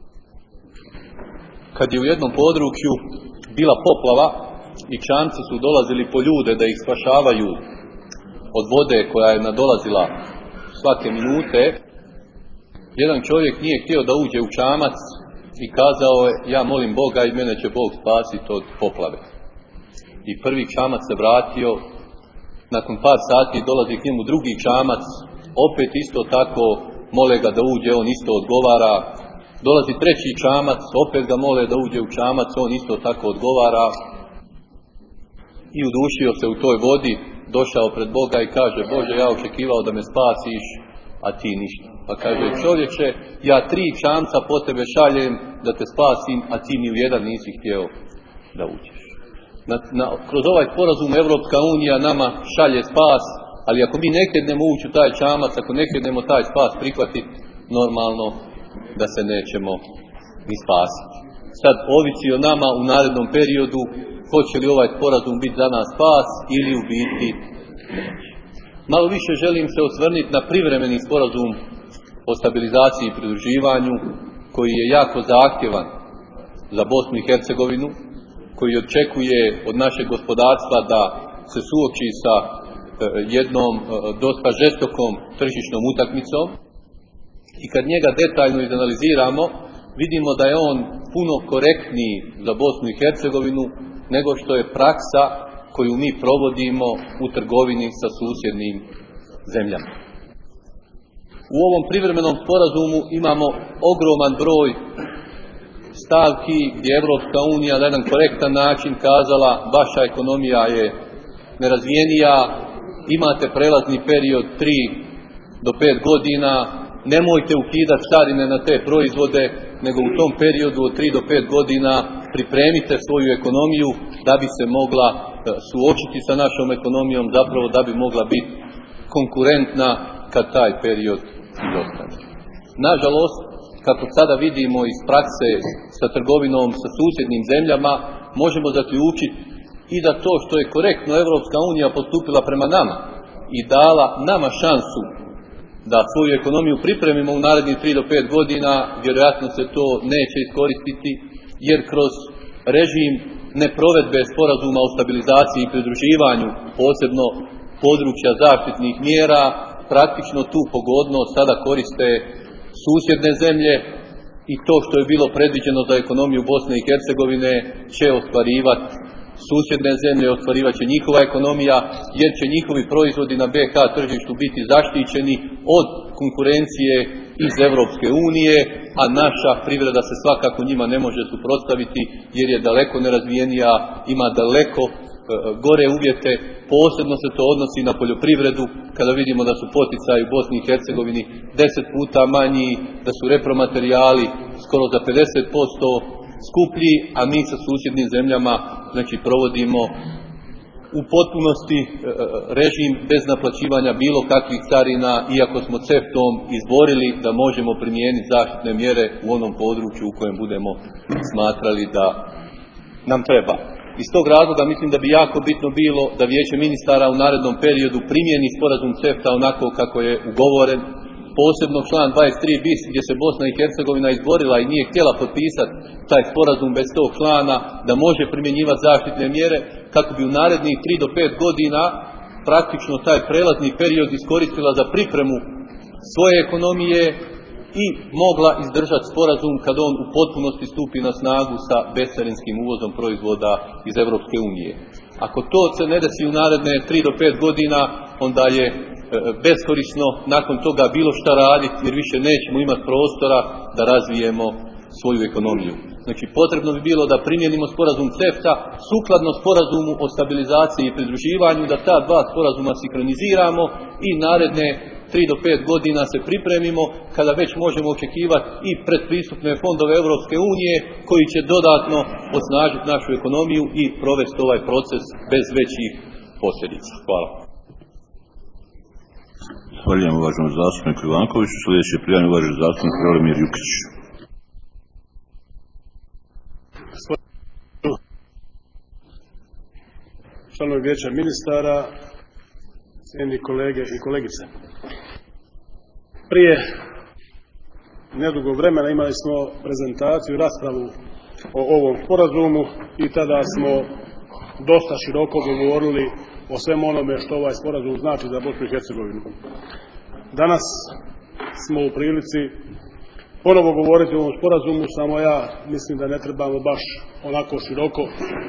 Kad je u jednom području bila poplava i čamci su dolazili po ljude da ih spašavaju od vode koja je nadolazila svake minute, jedan čovjek nije htio da uđe u čamac i kazao je: ja molim Boga i mene će Bog spasiti od poplave. I prvi čamac se vratio, nakon par sati dolazi k njemu drugi čamac, opet isto tako mole ga da uđe, on isto odgovara. Dolazi treći čamac, opet ga mole da uđe u čamac, on isto tako odgovara. I udušio se u toj vodi, došao pred Boga i kaže: Bože, ja očekivao da me spasiš, a ti ništa. Pa kaže: čovječe, ja tri čamca po tebe šaljem da te spasim, a ti ni u jedan nisi htio da uđeš. Na, na, kroz ovaj sporazum Evropska unija nama šalje spas, ali ako mi ne krenemo ući u taj čamac, ako ne krenemo taj spas prihvatiti, normalno da se nećemo ni spasiti. Sad ovisi o nama u narednom periodu hoće li ovaj sporazum biti za nas spas ili u biti neće. Malo više želim se osvrniti na privremeni sporazum o stabilizaciji i pridruživanju koji je jako zahtjevan za Bosnu i Hercegovinu, koji očekuje od našeg gospodarstva da se suoči sa jednom dosta žestokom tržišnom utakmicom i kad njega detaljno izanaliziramo, vidimo da je on puno korektniji za Bosnu i Hercegovinu nego što je praksa koju mi provodimo u trgovini sa susjednim zemljama. U ovom privremenom sporazumu imamo ogroman broj stavki gdje je Evropska unija na jedan korektan način kazala vaša ekonomija je nerazvijenija, imate prelazni period tri do pet godina, nemojte ukidati carine na te proizvode, nego u tom periodu od tri do pet godina pripremite svoju ekonomiju da bi se mogla suočiti sa našom ekonomijom, zapravo da bi mogla biti konkurentna kad taj period izostane. Nažalost, kako sada vidimo iz prakse sa trgovinom sa susjednim zemljama, možemo zaključiti i da to što je korektno Evropska unija postupila prema nama i dala nama šansu da svoju ekonomiju pripremimo u narednih tri do pet godina, vjerojatno se to neće iskoristiti, jer kroz režim neprovedbe sporazuma o stabilizaciji i pridruživanju, posebno područja zaštitnih mjera, praktično tu pogodnost sada koriste susjedne zemlje i to što je bilo predviđeno za ekonomiju Bosne i Hercegovine će ostvarivati susjedne zemlje, ostvarivat će njihova ekonomija, jer će njihovi proizvodi na be ha tržištu biti zaštićeni od konkurencije iz Evropske unije, a naša privreda se svakako njima ne može suprotstaviti, jer je daleko nerazvijenija, ima daleko e, gore uvjete. Posebno se to odnosi na poljoprivredu, kada vidimo da su poticaji u Bosni i Hercegovini deset puta manji, da su repromaterijali skoro za pedeset posto skuplji, a mi sa susjednim zemljama znači provodimo u potpunosti režim bez naplaćivanja bilo kakvih carina, iako smo ceftom izborili da možemo primijeniti zaštitne mjere u onom području u kojem budemo smatrali da nam treba. Iz tog razloga mislim da bi jako bitno bilo da Vijeće ministara u narednom periodu primijeni sporazum cefta onako kako je ugovoren, posebno član dvadeset tri bis gdje se Bosna i Hercegovina izborila i nije htjela potpisati taj sporazum bez tog člana, da može primjenjivati zaštitne mjere kako bi u narednih tri do pet godina praktično taj prelazni period iskoristila za pripremu svoje ekonomije i mogla izdržati sporazum kad on u potpunosti stupi na snagu sa bescarinskim uvozom proizvoda iz Evropske unije. Ako to se ne desi u naredne tri do pet godina, onda je beskorisno nakon toga bilo šta raditi, jer više nećemo imati prostora da razvijemo svoju ekonomiju. Znači, potrebno bi bilo da primijenimo sporazum cefta sukladno sporazumu o stabilizaciji i pridruživanju, da ta dva sporazuma sinkroniziramo i naredne tri do pet godina se pripremimo, kada već možemo očekivati i predpristupne fondove Evropske unije koji će dodatno osnažiti našu ekonomiju i provesti ovaj proces bez većih posljedica. Hvala. Zahvaljujem uvaženom zastupniku Ivankoviću. Sljedeći prijavljen uvaženi zastupnik Velimir Jukić. Članovi Vijeća ministara, cijenjeni kolege i kolegice. Prije nedugo vremena imali smo prezentaciju i raspravu o ovom sporazumu i tada smo dosta široko govorili o svemu onome što ovaj sporazum znači za Bosnu i Hercegovinu. Danas smo u prilici ponovo govoriti o ovom sporazumu, samo ja mislim da ne trebamo baš onako široko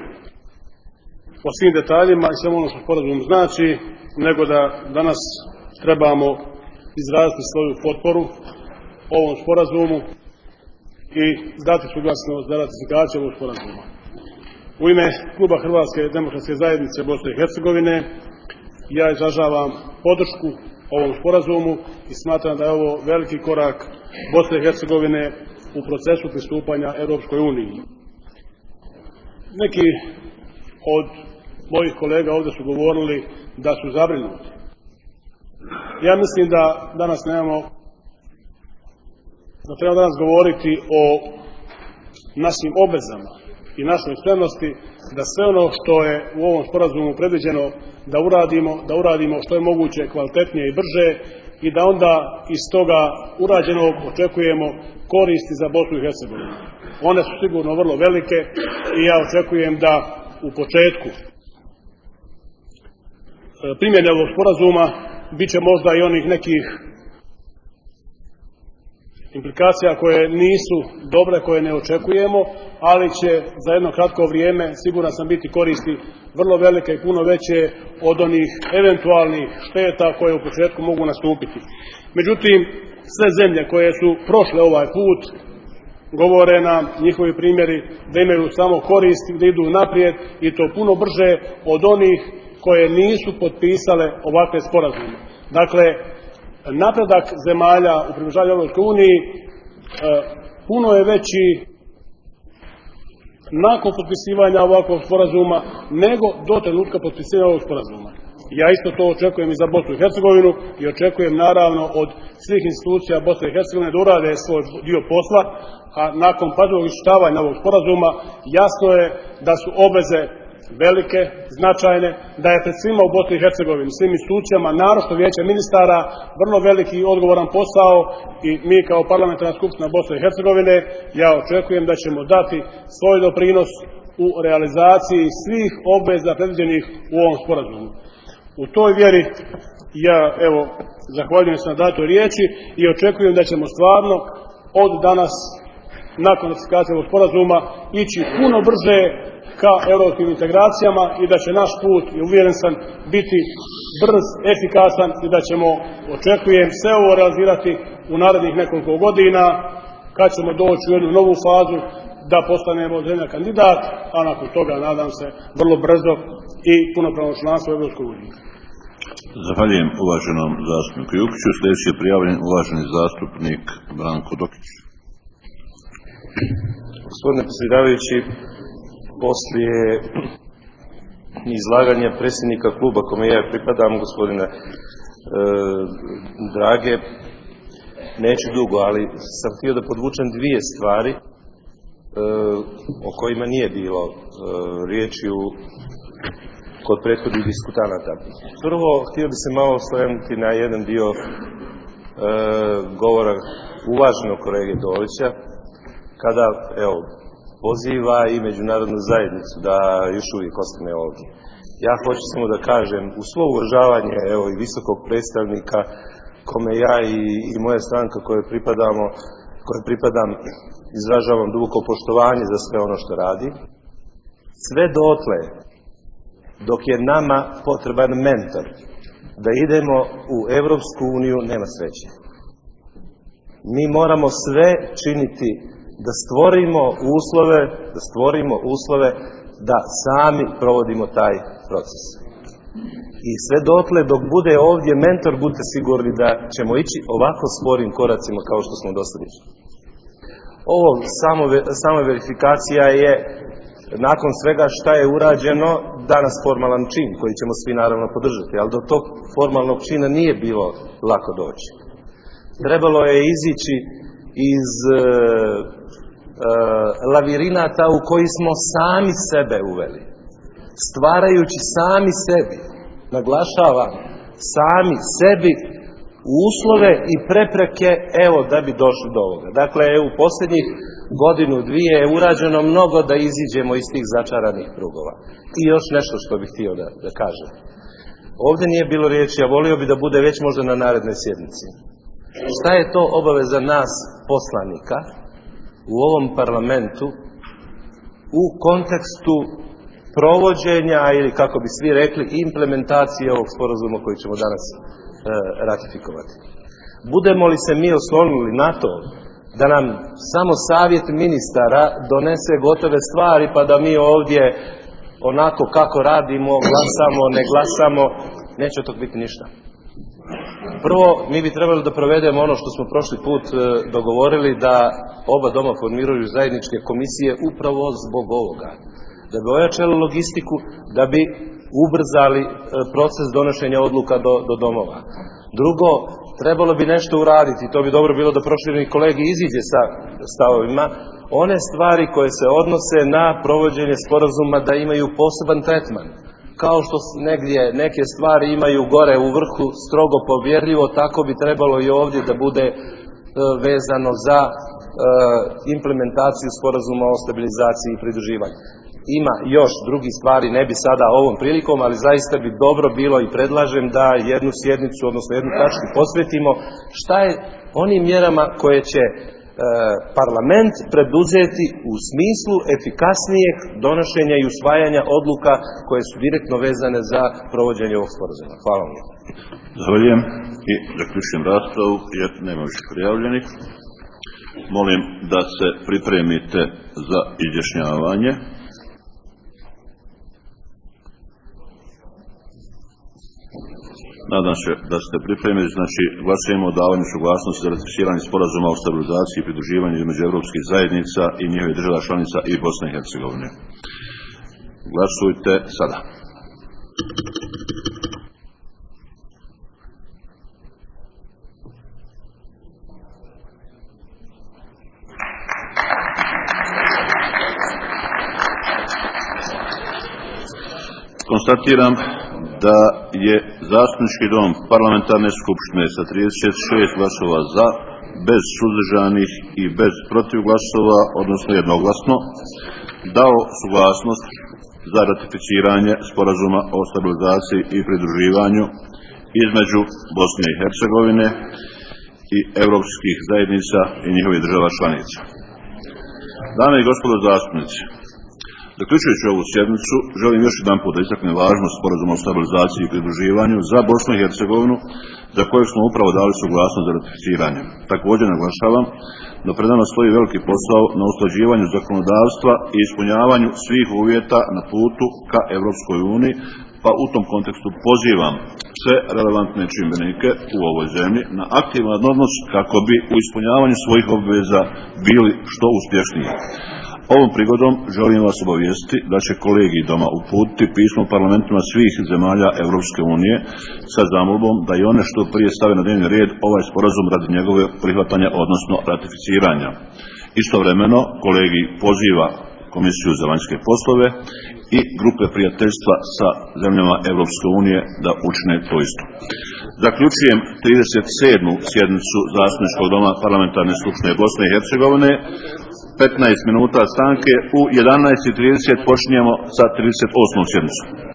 o svim detaljima i svemu ono što sporazum znači, nego da danas trebamo izraziti svoju potporu ovom sporazumu i dati suglasnost za ratifikaciju ovog sporazuma. U ime kluba Hrvatske demokratske zajednice Bosne i Hercegovine ja izražavam podršku ovom sporazumu i smatram da je ovo veliki korak Bosne i Hercegovine u procesu pristupanja Europskoj uniji. Neki od mojih kolega ovdje su govorili da su zabrinuti. Ja mislim da danas nemamo, da trebamo danas govoriti o našim obvezama i našoj spremnosti da sve ono što je u ovom sporazumu predviđeno da uradimo, da uradimo što je moguće kvalitetnije i brže i da onda iz toga urađenog očekujemo koristi za Bosnu i Hercegovinu. One su sigurno vrlo velike i ja očekujem da u početku primjene ovog sporazuma bit će možda i onih nekih implikacija koje nisu dobre, koje ne očekujemo, ali će za jedno kratko vrijeme, siguran sam, biti koristi vrlo velike i puno veće od onih eventualnih šteta koje u početku mogu nastupiti. Međutim, sve zemlje koje su prošle ovaj put govore nam njihovi primjeri da imaju samo koristi, da idu naprijed i to puno brže od onih koje nisu potpisale ovakve sporazume. Dakle, napredak zemalja u približavanju Europskoj uniji e, puno je veći nakon potpisivanja ovakvog sporazuma nego do trenutka potpisivanja ovog sporazuma. Ja isto to očekujem i za Bosnu i Hercegovinu i očekujem naravno od svih institucija Bosne i Hercegovine da urade svoj dio posla, a nakon pažljivog iščitavanja ovog sporazuma jasno je da su obveze velike, značajne, da je pred svima u Bosni i Hercegovini, svim institucijama, naročito Vijeće ministara, vrlo veliki i odgovoran posao i mi kao parlamentarna skupština Bosne i Hercegovine, ja očekujem da ćemo dati svoj doprinos u realizaciji svih obveza predviđenih u ovom sporazumu. U toj vjeri ja, evo, zahvaljujem se na datoj riječi i očekujem da ćemo stvarno od danas, nakon ratifikacije ovog sporazuma, ići puno brže ka europskim integracijama i da će naš put, i uvjeren sam, biti brz, efikasan i da ćemo, očekujem, sve ovo realizirati u narednih nekoliko godina, kad ćemo doći u jednu novu fazu da postanemo zemlja kandidat, a nakon toga, nadam se, vrlo brzo i punopravno članstvo u Europskoj uniji. Zahvaljujem uvaženom zastupniku Jukiću. Sljedeći je prijavljen uvaženi zastupnik Branko Dokić. Gospodine predsjedavajući, poslije izlaganja predsjednika kluba kome ja pripadam, gospodina e, Drage, neću dugo, ali sam htio da podvučem dvije stvari e, o kojima nije bilo e, riječi u, kod prethodnih diskutanata. Prvo, htio bi se malo osvrnuti na jedan dio e, govora uvaženog kolege Dolića, kada, evo, poziva i međunarodnu zajednicu da još uvijek ostane ovdje. Ja hoću samo da kažem, u svo uvažavanje, evo, i visokog predstavnika, kome ja i, i moja stranka koje pripadamo, koje pripadam, izražavam duboko poštovanje za sve ono što radi, sve dotle, dok je nama potreban mentor, da idemo u Europsku uniju, nema sreće. Mi moramo sve činiti da stvorimo uslove, da stvorimo uslove da sami provodimo taj proces. I sve dotle dok bude ovdje mentor, budite sigurni da ćemo ići ovako sporim koracima kao što smo dosad išli. Ovo samo, sama verifikacija je nakon svega šta je urađeno danas formalan čin koji ćemo svi naravno podržati, ali do tog formalnog čina nije bilo lako doći. Trebalo je izići iz uh, uh, lavirinata u koji smo sami sebe uveli, stvarajući sami sebi, naglašavam, sami sebi uslove i prepreke, evo, da bi došli do ovoga. Dakle, u posljednjih godinu, dvije je urađeno mnogo da iziđemo iz tih začaranih krugova. I još nešto što bih htio da, da kažem. Ovdje nije bilo riječi, a volio bi da bude već možda na narednoj sjednici. Šta je to obaveza nas, poslanika, u ovom parlamentu, u kontekstu provođenja, ili kako bi svi rekli, implementacije ovog sporazuma koji ćemo danas e, ratifikovati. Budemo li se mi oslonili na to da nam samo savjet ministara donese gotove stvari, pa da mi ovdje onako kako radimo, glasamo, ne glasamo, neće to biti ništa. Prvo, mi bi trebali da provedemo ono što smo prošli put e, dogovorili, da oba doma formiraju zajedničke komisije upravo zbog ovoga. Da bi ojačali logistiku, da bi ubrzali e, proces donošenja odluka do, do domova. Drugo, trebalo bi nešto uraditi, to bi dobro bilo da prošireni kolegi iziđe sa stavovima, one stvari koje se odnose na provođenje sporazuma da imaju poseban tretman. Kao što negdje neke stvari imaju gore u vrhu strogo povjerljivo, tako bi trebalo i ovdje da bude e, vezano za e, implementaciju sporazuma o stabilizaciji i pridruživanju. ima još drugih stvari, ne bi sada ovom prilikom, ali zaista bi dobro bilo i predlažem da jednu sjednicu, odnosno jednu tačku posvetimo šta je onim mjerama koje će e, parlament preduzeti u smislu efikasnijeg donošenja i usvajanja odluka koje su direktno vezane za provođenje ovog sporazuma. Hvala vam. Zahvaljujem i zaključujem raspravu jer nema više prijavljenih. Molim da se pripremite za izjašnjavanje. Nadam se da ste pripremili, znači glasujemo o davanju suglasnosti za ratificiranje sporazuma o stabilizaciji i pridruživanju između europskih zajednica i njihovih država članica i Bosne i Hercegovine. Glasujte sada. Konstatiram da je Zastupnički dom Parlamentarne skupštine sa trideset šest glasova za, bez suzdržanih i bez protiv glasova, odnosno jednoglasno, dao suglasnost za ratificiranje sporazuma o stabilizaciji i pridruživanju između Bosne i Hercegovine i europskih zajednica i njihovih država članica. Dame i gospodo zastupnici, zaključujući ovu sjednicu, želim još jedan put da istaknem važnost sporazuma o stabilizaciji i pridruživanju za Bosnu i Hercegovinu, za kojeg smo upravo dali suglasnost za ratificiranje. Također naglašavam da pred nama stoji veliki posao na usklađivanju zakonodavstva i ispunjavanju svih uvjeta na putu ka Europskoj uniji, pa u tom kontekstu pozivam sve relevantne čimbenike u ovoj zemlji na aktivan odnos kako bi u ispunjavanju svojih obveza bili što uspješniji. Ovom prigodom želim vas obavijestiti da će kolegij doma uputiti pismo parlamentima svih zemalja Europske unije sa zamolbom da i one što prije stave na dnevni red ovaj sporazum radi njegove prihvatanja, odnosno ratificiranja. Istovremeno kolegij poziva Komisiju za vanjske poslove i grupe prijateljstva sa zemljama Europske unije da učine to isto. Zaključujem trideset sedmu sjednicu Zastupničkog doma Parlamentarne skupštine Bosne i Hercegovine. petnaest minuta stanke, u jedanaest i trideset počinjemo sa trideset osmom sjednicom.